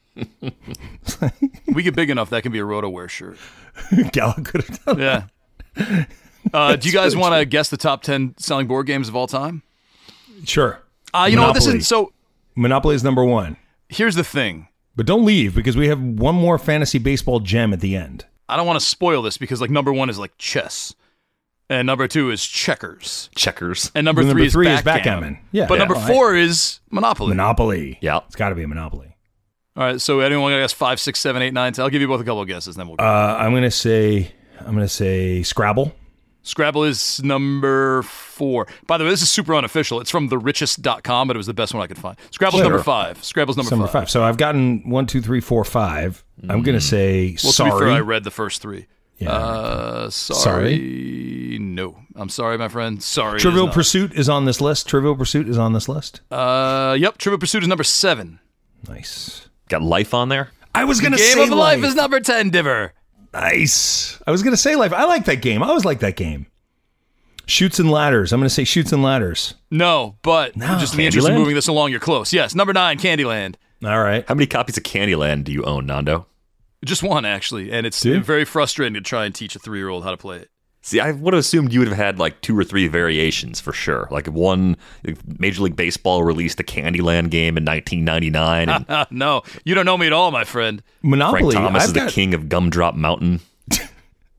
We get big enough, that can be a RotoWare shirt. Gallo could have done that. Yeah. Do you guys want to guess the top 10 selling board games of all time? Sure. You know what this is? So Monopoly is number 1. Here's the thing. But don't leave because we have one more fantasy baseball gem at the end. I don't want to spoil this because like number 1 is like chess. And number 2 is checkers. And number 3 is backgammon. backgammon. Yeah. But number 4 is Monopoly. Monopoly. Yeah. It's got to be a Monopoly. All right. So anyone got to guess 5, 6, 7, 8, 9, 10? I'll give you both a couple of guesses, then we'll go. I'm gonna say Scrabble. Scrabble is number 4. By the way, this is super unofficial. It's from therichest.com, but it was the best one I could find. Scrabble's number 5. Scrabble's number 5. So I've gotten 1, 2, 3, 4, 5. I'm gonna say well, Sorry. To be fair, I read the first 3. Yeah. Sorry. No. I'm sorry, my friend. Sorry. Trivial Pursuit is on this list. Yep. Trivial Pursuit is number 7. Nice. Got Life on there? I was going to say Game of Life is number 10, Diver. Nice. I was going to say Life. I like that game. I always like that game. Shoots and Ladders. I'm going to say Shoots and Ladders. No, but just in the interest of Candyland? moving this along, you're close. Yes, number 9, Candyland. All right. How many copies of Candyland do you own, Nando? Just 1, actually, and it's very frustrating to try and teach a 3-year-old how to play it. See, I would have assumed you would have had like 2 or 3 variations for sure. Like one, Major League Baseball released a Candyland game in 1999. And no, you don't know me at all, my friend. Monopoly. Frank Thomas is the king of Gumdrop Mountain.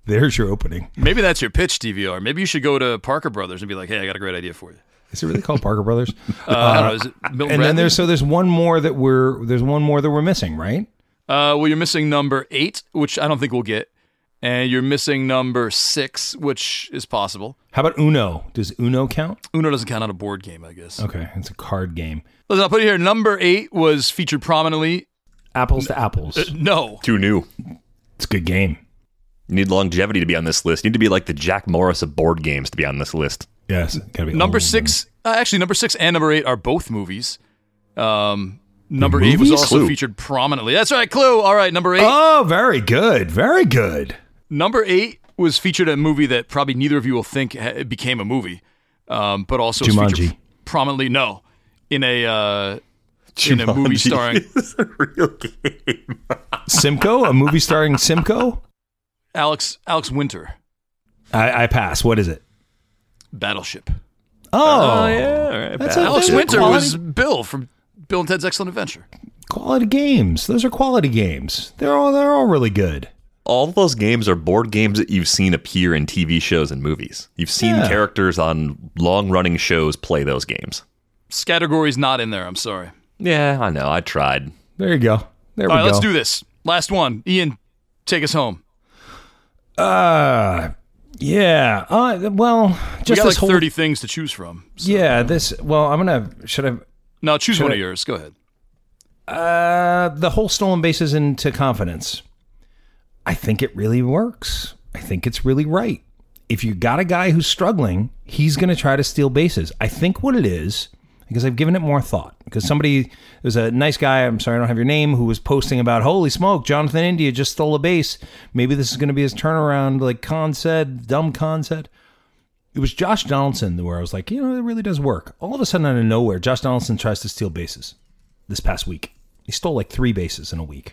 There's your opening. Maybe that's your pitch, DVR. Maybe you should go to Parker Brothers and be like, hey, I got a great idea for you. Is it really called Parker Brothers? I don't know. Is it Milton And then Bradley? there's one more that we're missing, right? Well, you're missing number 8, which I don't think we'll get. And you're missing number 6, which is possible. How about Uno? Does Uno count? Uno doesn't count on a board game, I guess. Okay, it's a card game. Listen, I'll put it here. Number 8 was featured prominently. Apples to apples. No. Too new. It's a good game. You need longevity to be on this list. You need to be like the Jack Morris of board games to be on this list. Yes, gotta be Number old 6, actually, number 6 and number 8 are both movies. Number 8 was movies? also Clue. featured prominently. That's right, Clue. All right, number 8. Oh, very good. Very good. Number 8 was featured in a movie that probably neither of you will think became a movie, but also was Jumanji. featured prominently. No, in a movie starring It's a real game. Simcoe? A movie starring Simcoe? Alex Winter, I pass. What is it? Battleship. Oh, yeah. All right, That's bad. Alex those are Winter quality- was Bill from Bill and Ted's Excellent Adventure. Quality games. Those are quality games. They're all really good. All of those games are board games that you've seen appear in TV shows and movies. You've seen Yeah. characters on long-running shows play those games. Scattergory's not in there. I'm sorry. Yeah, I know. I tried. There you go. There All we right, go. let's do this. Last one. Ian, take us home. Yeah. Well, We just got this like whole 30 things to choose from. So. Yeah, this. Well, I'm gonna. Should I? No, choose Should one I- of yours. Go ahead. The whole stolen bases into confidence. I think it really works. I think it's really right. If you got a guy who's struggling, he's going to try to steal bases. I think what it is, because I've given it more thought, because there's a nice guy, I'm sorry I don't have your name, who was posting about, holy smoke, Jonathan India just stole a base. Maybe this is going to be his turnaround, like Khan said, dumb Khan said. It was Josh Donaldson where I was like, it really does work. All of a sudden, out of nowhere, Josh Donaldson tries to steal bases this past week. He stole like 3 bases in a week.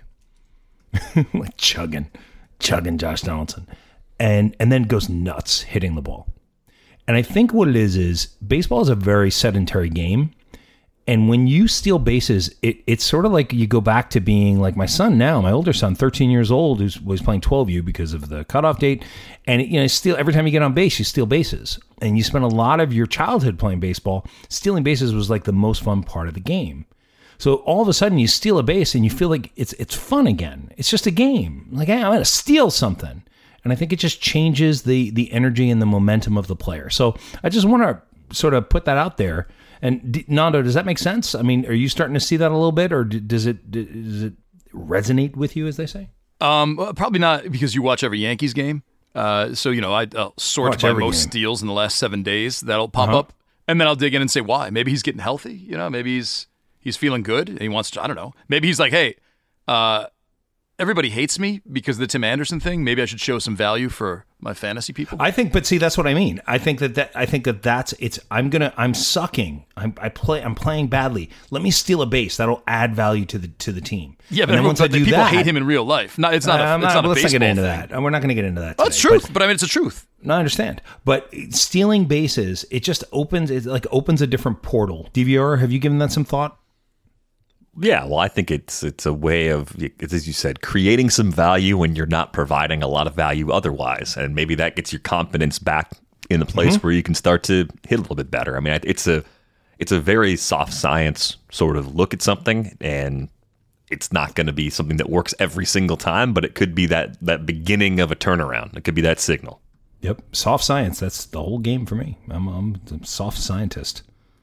Like chugging Josh Donaldson. And then goes nuts hitting the ball. And I think what it is baseball is a very sedentary game. And when you steal bases, it's sort of like you go back to being like my son now, my older son, 13 years old, who was playing 12U because of the cutoff date. And every time you get on base, you steal bases. And you spend a lot of your childhood playing baseball. Stealing bases was like the most fun part of the game. So all of a sudden you steal a base and you feel like it's fun again. It's just a game. Like, hey, I'm going to steal something. And I think it just changes the energy and the momentum of the player. So I just want to sort of put that out there. And Nando, does that make sense? I mean, are you starting to see that a little bit, or does it resonate with you, as they say? Well, probably not, because you watch every Yankees game. I'll sort Watch by every most game. steals in the last 7 days. That'll pop up. And then I'll dig in and say, why? Maybe he's getting healthy. Maybe he's feeling good and he wants to, I don't know. Maybe he's like, hey, everybody hates me because of the Tim Anderson thing. Maybe I should show some value for my fantasy people. I think, but see, that's what I mean. I think that's it's. I'm sucking. I'm playing badly. Let me steal a base. That'll add value to the team. Yeah, And but then once I do people that, hate him in real life. No, it's not a let's not baseball get into thing. that. We're not going to get into that. Oh, it's today. truth, but I mean, it's a truth. No, I understand. But stealing bases, it just opens a different portal. DVR, have you given that some thought? Yeah, well, I think it's a way of, as you said, creating some value when you're not providing a lot of value otherwise, and maybe that gets your confidence back in the place where you can start to hit a little bit better. I mean, it's a very soft science sort of look at something, and it's not going to be something that works every single time, but it could be that beginning of a turnaround. It could be that signal. Yep, soft science. That's the whole game for me. I'm a soft scientist.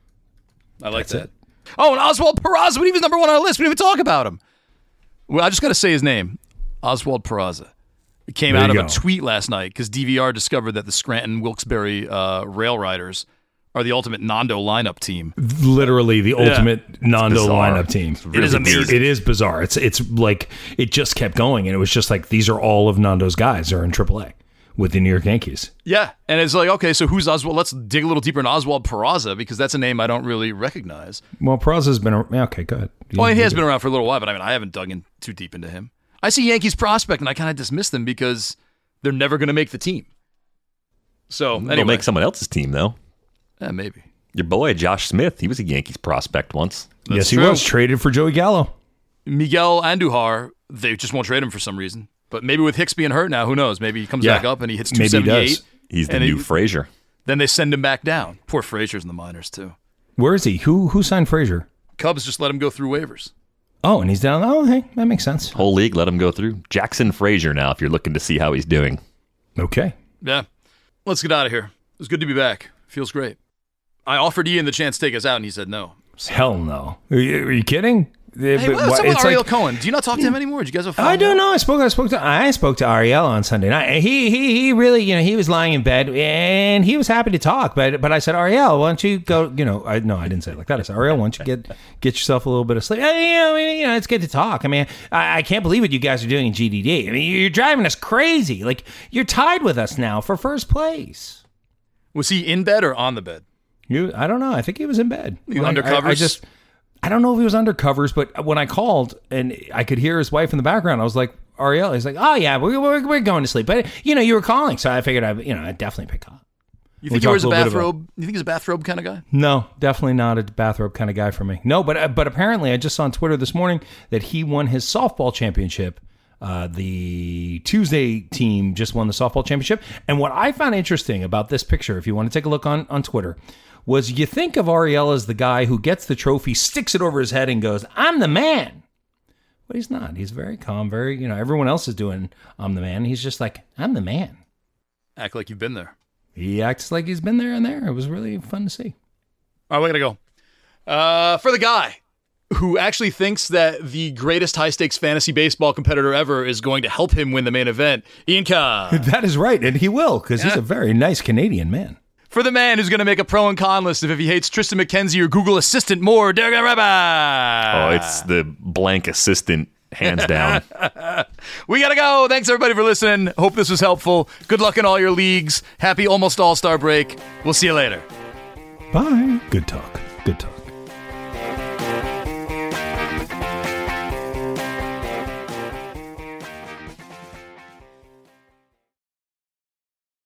I like that. Oh, and Oswald Peraza, he was number 1 on our list. We didn't even talk about him. Well, I just got to say his name, Oswald Peraza. It came There out you of a go. tweet last night because DVR discovered that the Scranton-Wilkes-Barre Rail Riders are the ultimate Nando lineup team. Literally the ultimate Nando bizarre. lineup team. It is amazing. It is bizarre. It's like it just kept going, and it was just like these are all of Nando's guys are in AAA with the New York Yankees. Yeah, and it's like, okay, so who's Oswald? Let's dig a little deeper in Oswald Peraza because that's a name I don't really recognize. Well, Peraza's been okay. Go ahead. Well, he has been around for a little while, but I mean, I haven't dug in too deep into him. I see Yankees prospect, and I kind of dismiss them because they're never going to make the team. So They'll anyway, make someone else's team, though. maybe. Your boy, Josh Smith, he was a Yankees prospect once. Yes, he true. was traded for Joey Gallo. Miguel Andujar, they just won't trade him for some reason. But maybe with Hicks being hurt now, who knows? Maybe he comes back up and he hits Maybe he 278. does. He's the new Frazier. Then they send him back down. Poor Frazier's in the minors, too. Where is he? Who signed Frazier? Cubs just let him go through waivers. Oh, and he's down. Oh, hey, that makes sense. Whole league let him go through. Jackson Frazier now, if you're looking to see how he's doing. Okay. Yeah. Let's get out of here. It was good to be back. Feels great. I offered Ian the chance to take us out, and he said no. Hell no. Are you kidding? Hey, what's up with Ariel Cohen? Do you not talk to him anymore? Did you guys have fun? I don't know. I spoke to Ariel on Sunday night. He really, he was lying in bed and he was happy to talk. But I said, Ariel, why don't you go? I didn't say it like that. I said, Ariel, why don't you get yourself a little bit of sleep? It's good to talk. I mean, I can't believe what you guys are doing in GDD. I mean, you're driving us crazy. Like you're tied with us now for first place. Was he in bed or on the bed? I don't know. I think he was in bed. Undercovers. I don't know if he was undercovers, but when I called and I could hear his wife in the background, I was like, Ariel, he's like, oh yeah, we're going to sleep. But you were calling, so I figured I'd definitely pick up. You think he wears a bathrobe? You think he's a bathrobe kind of guy? No, definitely not a bathrobe kind of guy for me. No, but apparently I just saw on Twitter this morning that he won his softball championship. The Tuesday team just won the softball championship. And what I found interesting about this picture, if you want to take a look on Twitter, was you think of Ariel as the guy who gets the trophy, sticks it over his head, and goes, I'm the man. But he's not. He's very calm, everyone else is doing, I'm the man. He's just like, I'm the man. Act like you've been there. He acts like he's been there and there. It was really fun to see. All right, we got to go. For the guy who actually thinks that the greatest high-stakes fantasy baseball competitor ever is going to help him win the main event, Ian Cobb. That is right, and he will, because he's a very nice Canadian man. For the man who's going to make a pro and con list if he hates Tristan McKenzie or Google Assistant more, Derek Rabbi. Oh, it's the blank assistant, hands down. We got to go. Thanks, everybody, for listening. Hope this was helpful. Good luck in all your leagues. Happy almost all-star break. We'll see you later. Bye. Good talk. Good talk.